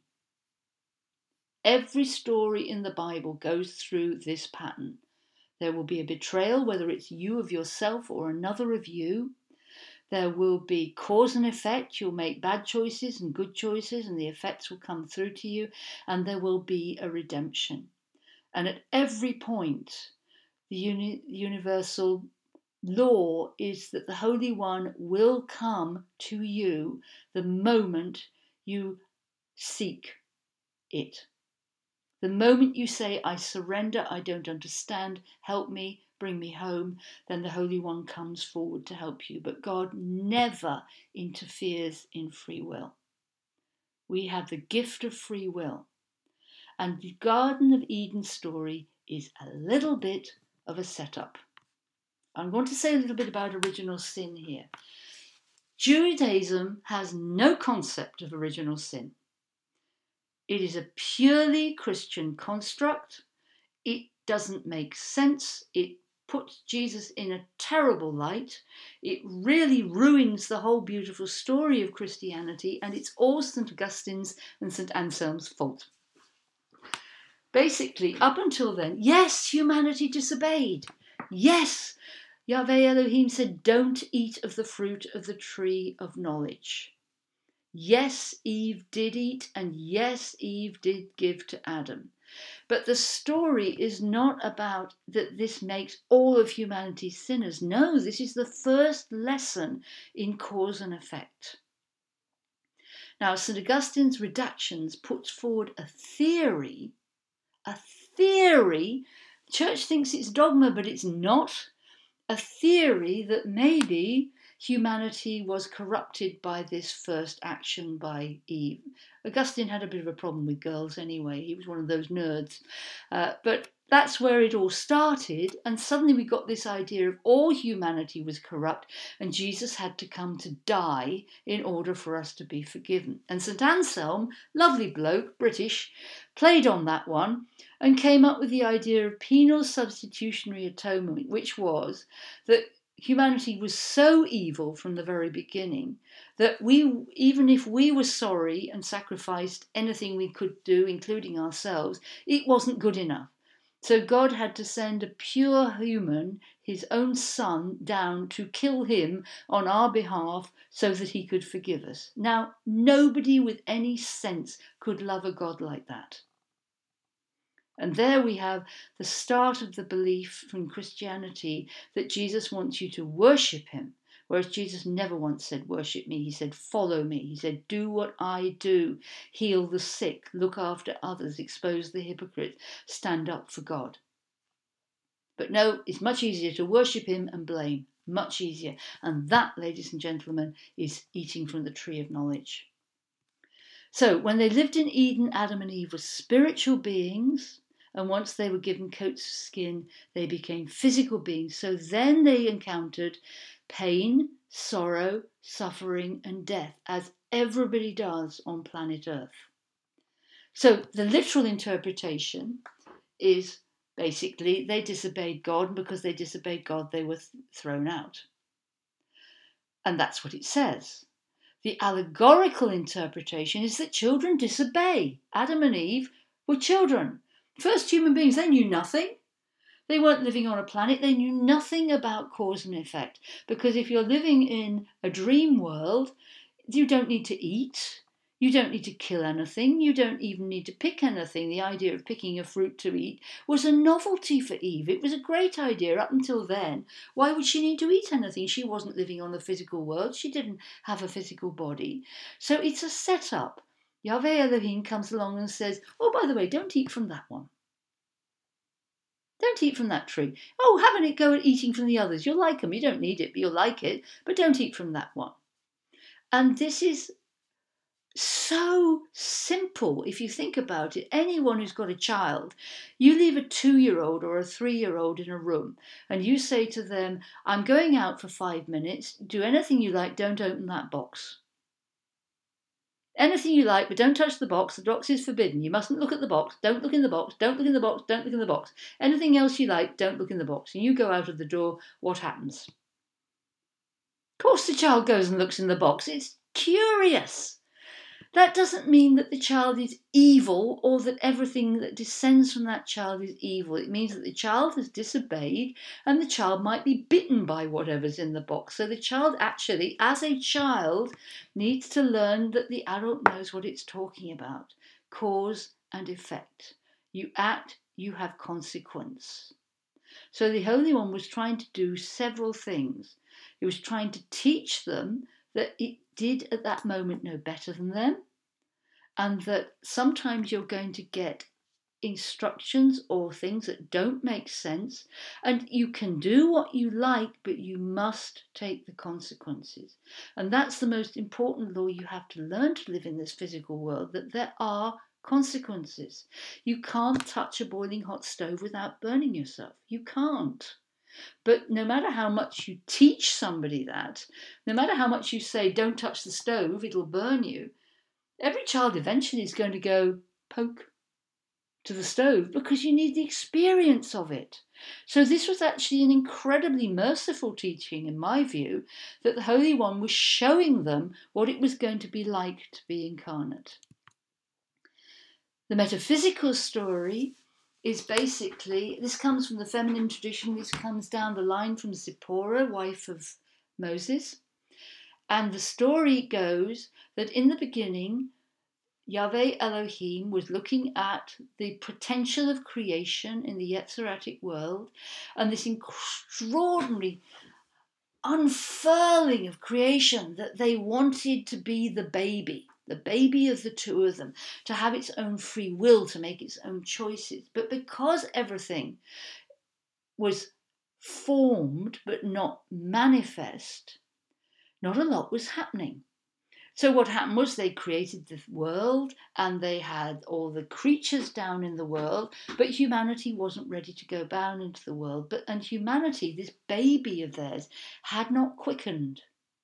Every story in the Bible goes through this pattern. There will be a betrayal, whether it's you of yourself or another of you. There will be cause and effect. You'll make bad choices and good choices, and the effects will come through to you. And there will be a redemption. And at every point, the universal law is that the Holy One will come to you the moment you seek it. The moment you say, I surrender, I don't understand, help me, bring me home, then the Holy One comes forward to help you. But God never interferes in free will. We have the gift of free will. And the Garden of Eden story is a little bit of a setup. I'm going to say a little bit about original sin here. Judaism has no concept of original sin. It is a purely Christian construct. It doesn't make sense. It puts Jesus in a terrible light. It really ruins the whole beautiful story of Christianity, and it's all St. Augustine's and St. Anselm's fault. Basically, up until then, yes, humanity disobeyed. Yes, Yahweh Elohim said, don't eat of the fruit of the tree of knowledge. Yes, Eve did eat, and yes, Eve did give to Adam. But the story is not about that this makes all of humanity sinners. No, this is the first lesson in cause and effect. Now, St. Augustine's Redactions puts forward a theory. Church thinks it's dogma, but it's not. A theory that maybe humanity was corrupted by this first action by Eve. Augustine had a bit of a problem with girls anyway. He was one of those nerds. But that's where it all started. And suddenly we got this idea of all humanity was corrupt and Jesus had to come to die in order for us to be forgiven. And St. Anselm, lovely bloke, British, played on that one and came up with the idea of penal substitutionary atonement, which was that humanity was so evil from the very beginning that even if we were sorry and sacrificed anything we could do, including ourselves, it wasn't good enough. So God had to send a pure human, his own son, down to kill him on our behalf so that he could forgive us. Now, nobody with any sense could love a God like that. And there we have the start of the belief from Christianity that Jesus wants you to worship him, whereas Jesus never once said, worship me. He said, follow me. He said, do what I do, heal the sick, look after others, expose the hypocrites, stand up for God. But no, it's much easier to worship him and blame, much easier. And that, ladies and gentlemen, is eating from the tree of knowledge. So when they lived in Eden, Adam and Eve were spiritual beings. And once they were given coats of skin, they became physical beings. So then they encountered pain, sorrow, suffering, and death, as everybody does on planet Earth. So the literal interpretation is basically they disobeyed God, and because they disobeyed God, they were thrown out. And that's what it says. The allegorical interpretation is that children disobey. Adam and Eve were children. First human beings, they knew nothing. They weren't living on a planet. They knew nothing about cause and effect. Because if you're living in a dream world, you don't need to eat. You don't need to kill anything. You don't even need to pick anything. The idea of picking a fruit to eat was a novelty for Eve. It was a great idea up until then. Why would she need to eat anything? She wasn't living on the physical world. She didn't have a physical body. So it's a setup. Yahweh Elohim comes along and says, oh, by the way, don't eat from that one. Don't eat from that tree. Oh, have a go at eating from the others. You'll like them. You don't need it, but you'll like it. But don't eat from that one. And this is so simple if you think about it. Anyone who's got a child, you leave a 2-year-old or a 3-year-old in a room and you say to them, I'm going out for 5 minutes. Do anything you like. Don't open that box. Anything you like, but don't touch the box. The box is forbidden. You mustn't look at the box. Don't look in the box. Don't look in the box. Don't look in the box. Anything else you like, don't look in the box. And you go out of the door, what happens? Of course the child goes and looks in the box. It's curious. That doesn't mean that the child is evil or that everything that descends from that child is evil. It means that the child has disobeyed and the child might be bitten by whatever's in the box. So the child actually, as a child, needs to learn that the adult knows what it's talking about. Cause and effect. You act, you have consequence. So the Holy One was trying to do several things. He was trying to teach them that it did at that moment know better than them, and that sometimes you're going to get instructions or things that don't make sense, and you can do what you like, but you must take the consequences. And that's the most important law you have to learn to live in this physical world, that there are consequences. You can't touch a boiling hot stove without burning yourself. You can't. But no matter how much you teach somebody that, no matter how much you say, don't touch the stove, it'll burn you, every child eventually is going to go poke to the stove because you need the experience of it. So this was actually an incredibly merciful teaching, in my view, that the Holy One was showing them what it was going to be like to be incarnate. The metaphysical story is basically, this comes from the feminine tradition, this comes down the line from Zipporah, wife of Moses. And the story goes that in the beginning, Yahweh Elohim was looking at the potential of creation in the Yetziratic world and this extraordinary unfurling of creation that they wanted to be the baby of the two of them, to have its own free will, to make its own choices. But because everything was formed but not manifest, not a lot was happening. So what happened was they created the world and they had all the creatures down in the world, but humanity wasn't ready to go down into the world. And humanity, this baby of theirs, had not quickened.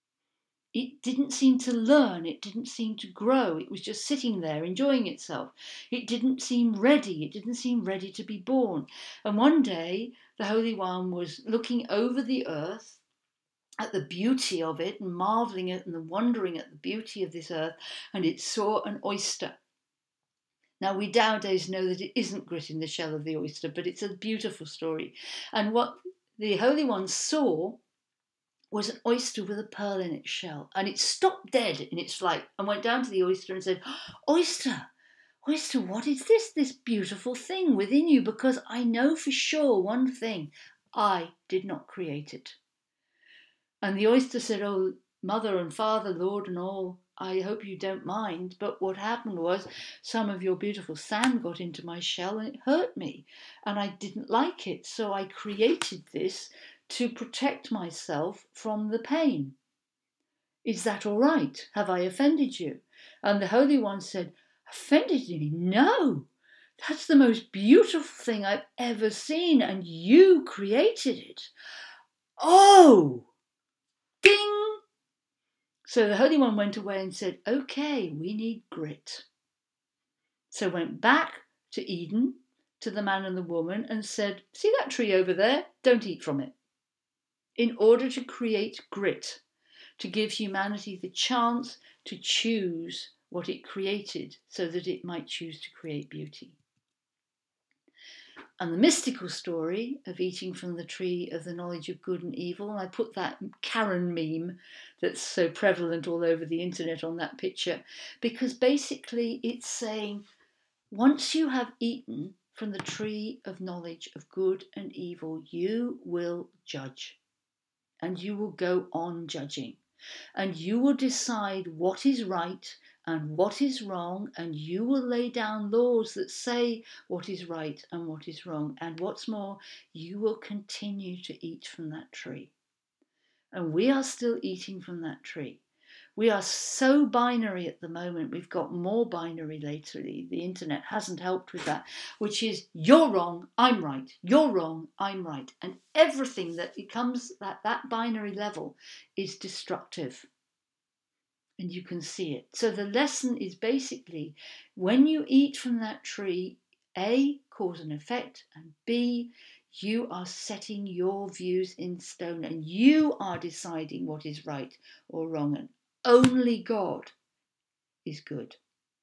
It didn't seem to learn, it didn't seem to grow, it was just sitting there enjoying itself. It didn't seem ready to be born. And one day the Holy One was looking over the earth at the beauty of it and marvelling at and wondering at the beauty of this earth, and it saw an oyster. Now we nowadays know that it isn't grit in the shell of the oyster, but it's a beautiful story. And what the Holy One saw was an oyster with a pearl in its shell, and it stopped dead in its flight and went down to the oyster and said, Oyster, Oyster, what is this beautiful thing within you? Because I know for sure one thing, I did not create it. And the oyster said, Oh, mother and father, Lord and all, I hope you don't mind, but what happened was some of your beautiful sand got into my shell and it hurt me, and I didn't like it, so I created this to protect myself from the pain. Is that all right? Have I offended you? And the Holy One said, Offended you? No! That's the most beautiful thing I've ever seen, and you created it. Oh! Ding! So the Holy One went away and said, Okay, we need grit. So went back to Eden, to the man and the woman, and said, See that tree over there? Don't eat from it. In order to create grit, to give humanity the chance to choose what it created so that it might choose to create beauty. And the mystical story of eating from the tree of the knowledge of good and evil, and I put that Karen meme that's so prevalent all over the internet on that picture, because basically it's saying, once you have eaten from the tree of knowledge of good and evil, you will judge, and you will go on judging. and you will decide what is right and what is wrong, and you will lay down laws that say what is right and what is wrong. And what's more, you will continue to eat from that tree. And we are still eating from that tree. We are so binary at the moment. We've got more binary lately. The internet hasn't helped with that, which is you're wrong, I'm right. You're wrong, I'm right. And everything that becomes that binary level is destructive. And you can see it. So the lesson is basically when you eat from that tree, A, cause and effect, and B, you are setting your views in stone and you are deciding what is right or wrong. And only God is good.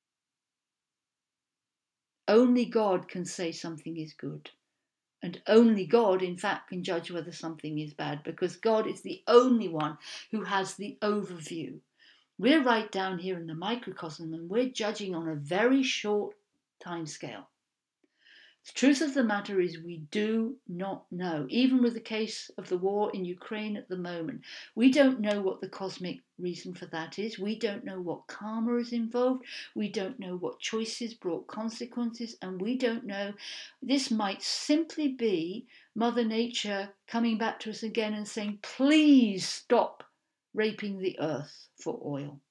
Only God can say something is good. And only God, in fact, can judge whether something is bad, because God is the only one who has the overview. We're right down here in the microcosm and we're judging on a very short time scale. The truth of the matter is we do not know. Even with the case of the war in Ukraine at the moment, we don't know what the cosmic reason for that is. We don't know what karma is involved. We don't know what choices brought consequences. And we don't know. This might simply be Mother Nature coming back to us again and saying, please stop raping the earth for oil.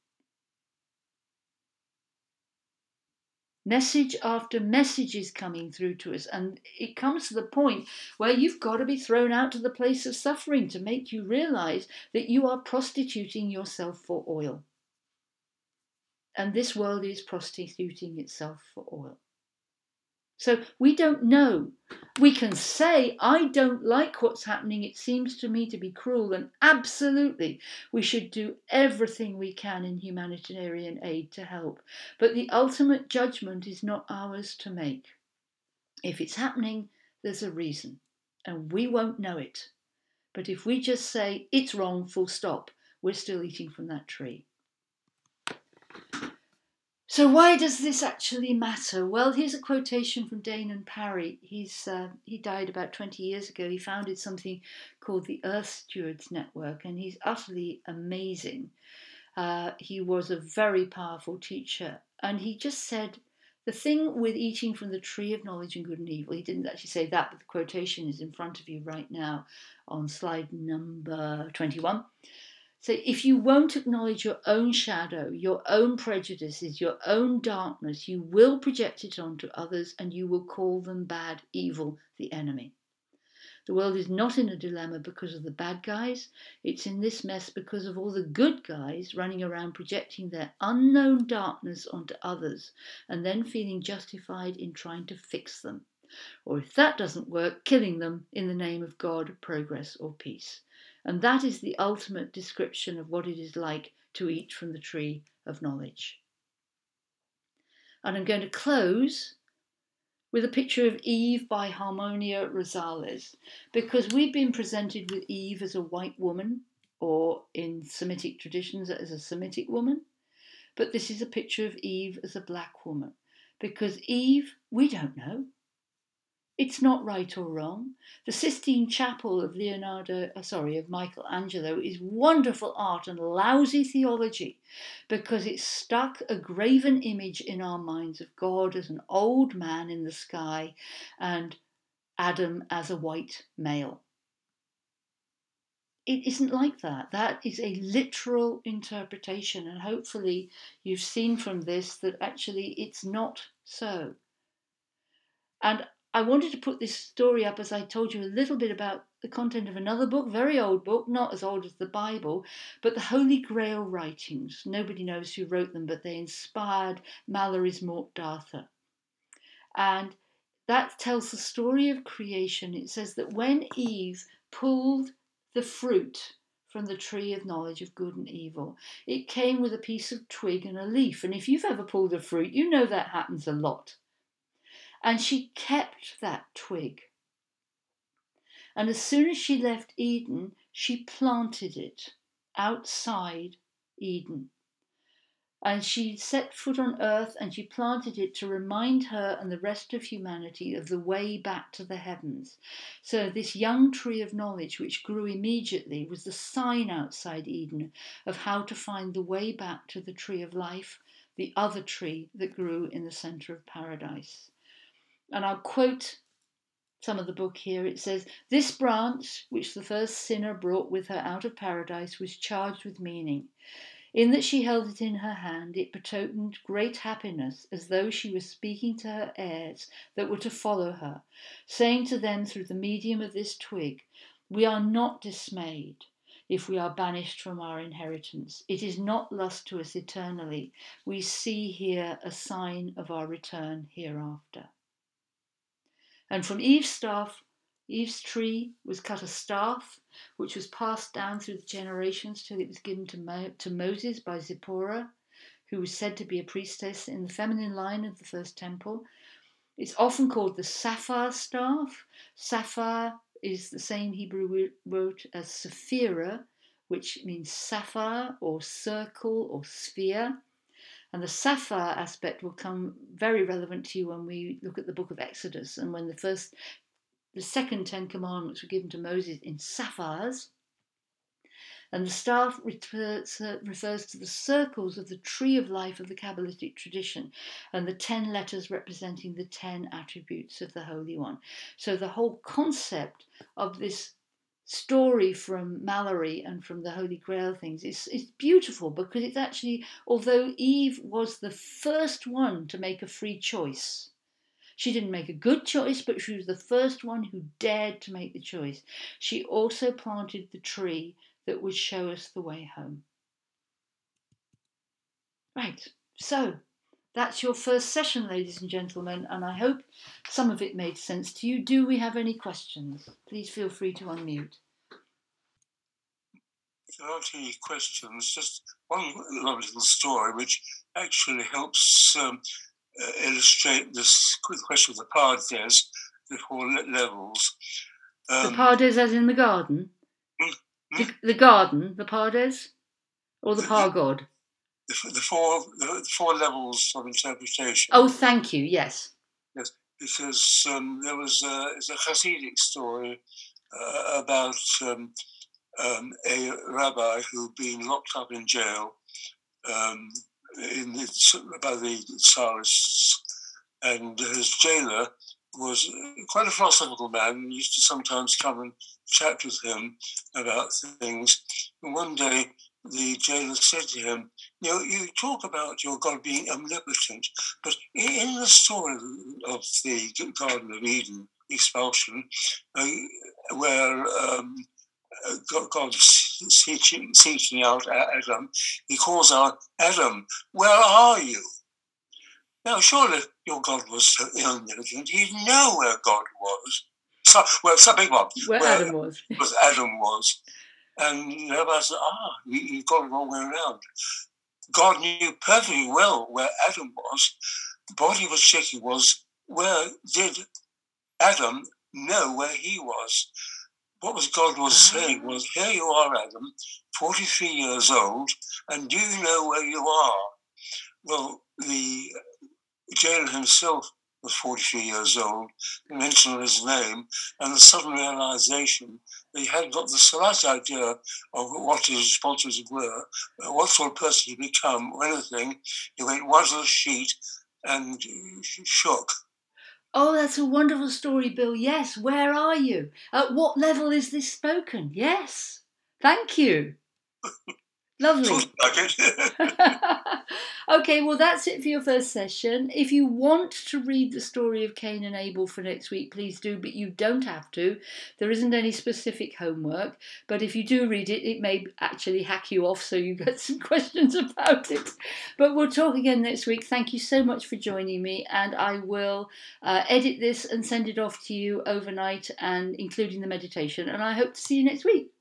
Message after message is coming through to us, and it comes to the point where you've got to be thrown out to the place of suffering to make you realise that you are prostituting yourself for oil. And this world is prostituting itself for oil. So we don't know. We can say, I don't like what's happening. It seems to me to be cruel. And absolutely, we should do everything we can in humanitarian aid to help. But the ultimate judgment is not ours to make. If it's happening, there's a reason. And we won't know it. But if we just say, it's wrong, full stop, we're still eating from that tree. So why does this actually matter? Well, here's a quotation from Danon Parry. He died about 20 years ago. He founded something called the Earth Stewards Network, and he's utterly amazing. He was a very powerful teacher, and he just said, the thing with eating from the tree of knowledge and good and evil, he didn't actually say that, but the quotation is in front of you right now on slide number 21. So if you won't acknowledge your own shadow, your own prejudices, your own darkness, you will project it onto others and you will call them bad, evil, the enemy. The world is not in a dilemma because of the bad guys. It's in this mess because of all the good guys running around projecting their unknown darkness onto others and then feeling justified in trying to fix them. Or if that doesn't work, killing them in the name of God, progress or peace. And that is the ultimate description of what it is like to eat from the tree of knowledge. And I'm going to close with a picture of Eve by Harmonia Rosales, because we've been presented with Eve as a white woman, or in Semitic traditions as a Semitic woman, but this is a picture of Eve as a black woman, because Eve, we don't know. It's not right or wrong. The Sistine Chapel of Michelangelo is wonderful art and lousy theology because it stuck a graven image in our minds of God as an old man in the sky and Adam as a white male. It isn't like that. That is a literal interpretation, and hopefully you've seen from this that actually it's not so. And I wanted to put this story up as I told you a little bit about the content of another book, very old book, not as old as the Bible, but the Holy Grail writings. Nobody knows who wrote them, but they inspired Mallory's Morte d'Arthur. And that tells the story of creation. It says that when Eve pulled the fruit from the tree of knowledge of good and evil, it came with a piece of twig and a leaf. And if you've ever pulled a fruit, you know that happens a lot. And she kept that twig. And as soon as she left Eden, she planted it outside Eden. And she set foot on earth and she planted it to remind her and the rest of humanity of the way back to the heavens. So, this young tree of knowledge, which grew immediately, was the sign outside Eden of how to find the way back to the tree of life, the other tree that grew in the centre of paradise. And I'll quote some of the book here. It says, "This branch, which the first sinner brought with her out of paradise, was charged with meaning. In that she held it in her hand, it betokened great happiness, as though she was speaking to her heirs that were to follow her, saying to them through the medium of this twig, 'We are not dismayed if we are banished from our inheritance. It is not lost to us eternally. We see here a sign of our return hereafter.'" And from Eve's tree was cut a staff, which was passed down through the generations till it was given to Moses by Zipporah, who was said to be a priestess in the feminine line of the first temple. It's often called the sapphire staff. Sapphire is the same Hebrew word as Sephira, which means sapphire or circle or sphere. And the sapphire aspect will come very relevant to you when we look at the book of Exodus and when the second 10 commandments were given to Moses in sapphires. And the staff refers to the circles of the tree of life of the Kabbalistic tradition and the 10 letters representing the 10 attributes of the Holy One. So the whole concept of this story from Mallory and from the Holy Grail things is beautiful, because it's actually, although Eve was the first one to make a free choice, she didn't make a good choice, but she was the first one who dared to make the choice. She also planted the tree that would show us the way home. Right, so that's your first session, ladies and gentlemen, and I hope some of it made sense to you. Do we have any questions? Please feel free to unmute. If there aren't any questions, just one lovely little story which actually helps illustrate this question of the Pardes, the 4 levels. The Pardes as in the garden? The garden, the Pardes? Or the Pargod? The four levels of interpretation. Oh, thank you, yes. Yes, because there was a Hasidic story about a rabbi who'd been locked up in jail by the Tsarists, and his jailer was quite a philosophical man and used to sometimes come and chat with him about things. And one day the jailer said to him, you talk about your God being omnipotent, but in the story of the Garden of Eden expulsion, where God's seeking out Adam, he calls out, "Adam, where are you?" Now, surely your God was so omnipotent, he'd know where God was. Big one. Where Adam was. Adam was. And everybody said, you've got it the wrong way around. God knew perfectly well where Adam was. What he was checking was, where did Adam know where he was? What God was saying was, here you are, Adam, 43 years old, and do you know where you are? Well, the jailer himself was 43 years old, mentioned his name, and the sudden realization that he hadn't got the slight idea of what his responsibilities were, what sort of person he'd become, or anything. He went one to the sheet and shook. Oh, that's a wonderful story, Bill. Yes, where are you? At what level is this spoken? Yes, thank you. Lovely. Okay, well, that's it for your first session. If you want to read the story of Cain and Abel for next week, please do, but you don't have to. There isn't any specific homework, but if you do read it, it may actually hack you off so you get some questions about it. But we'll talk again next week. Thank you so much for joining me, and I will edit this and send it off to you overnight, and including the meditation, and I hope to see you next week.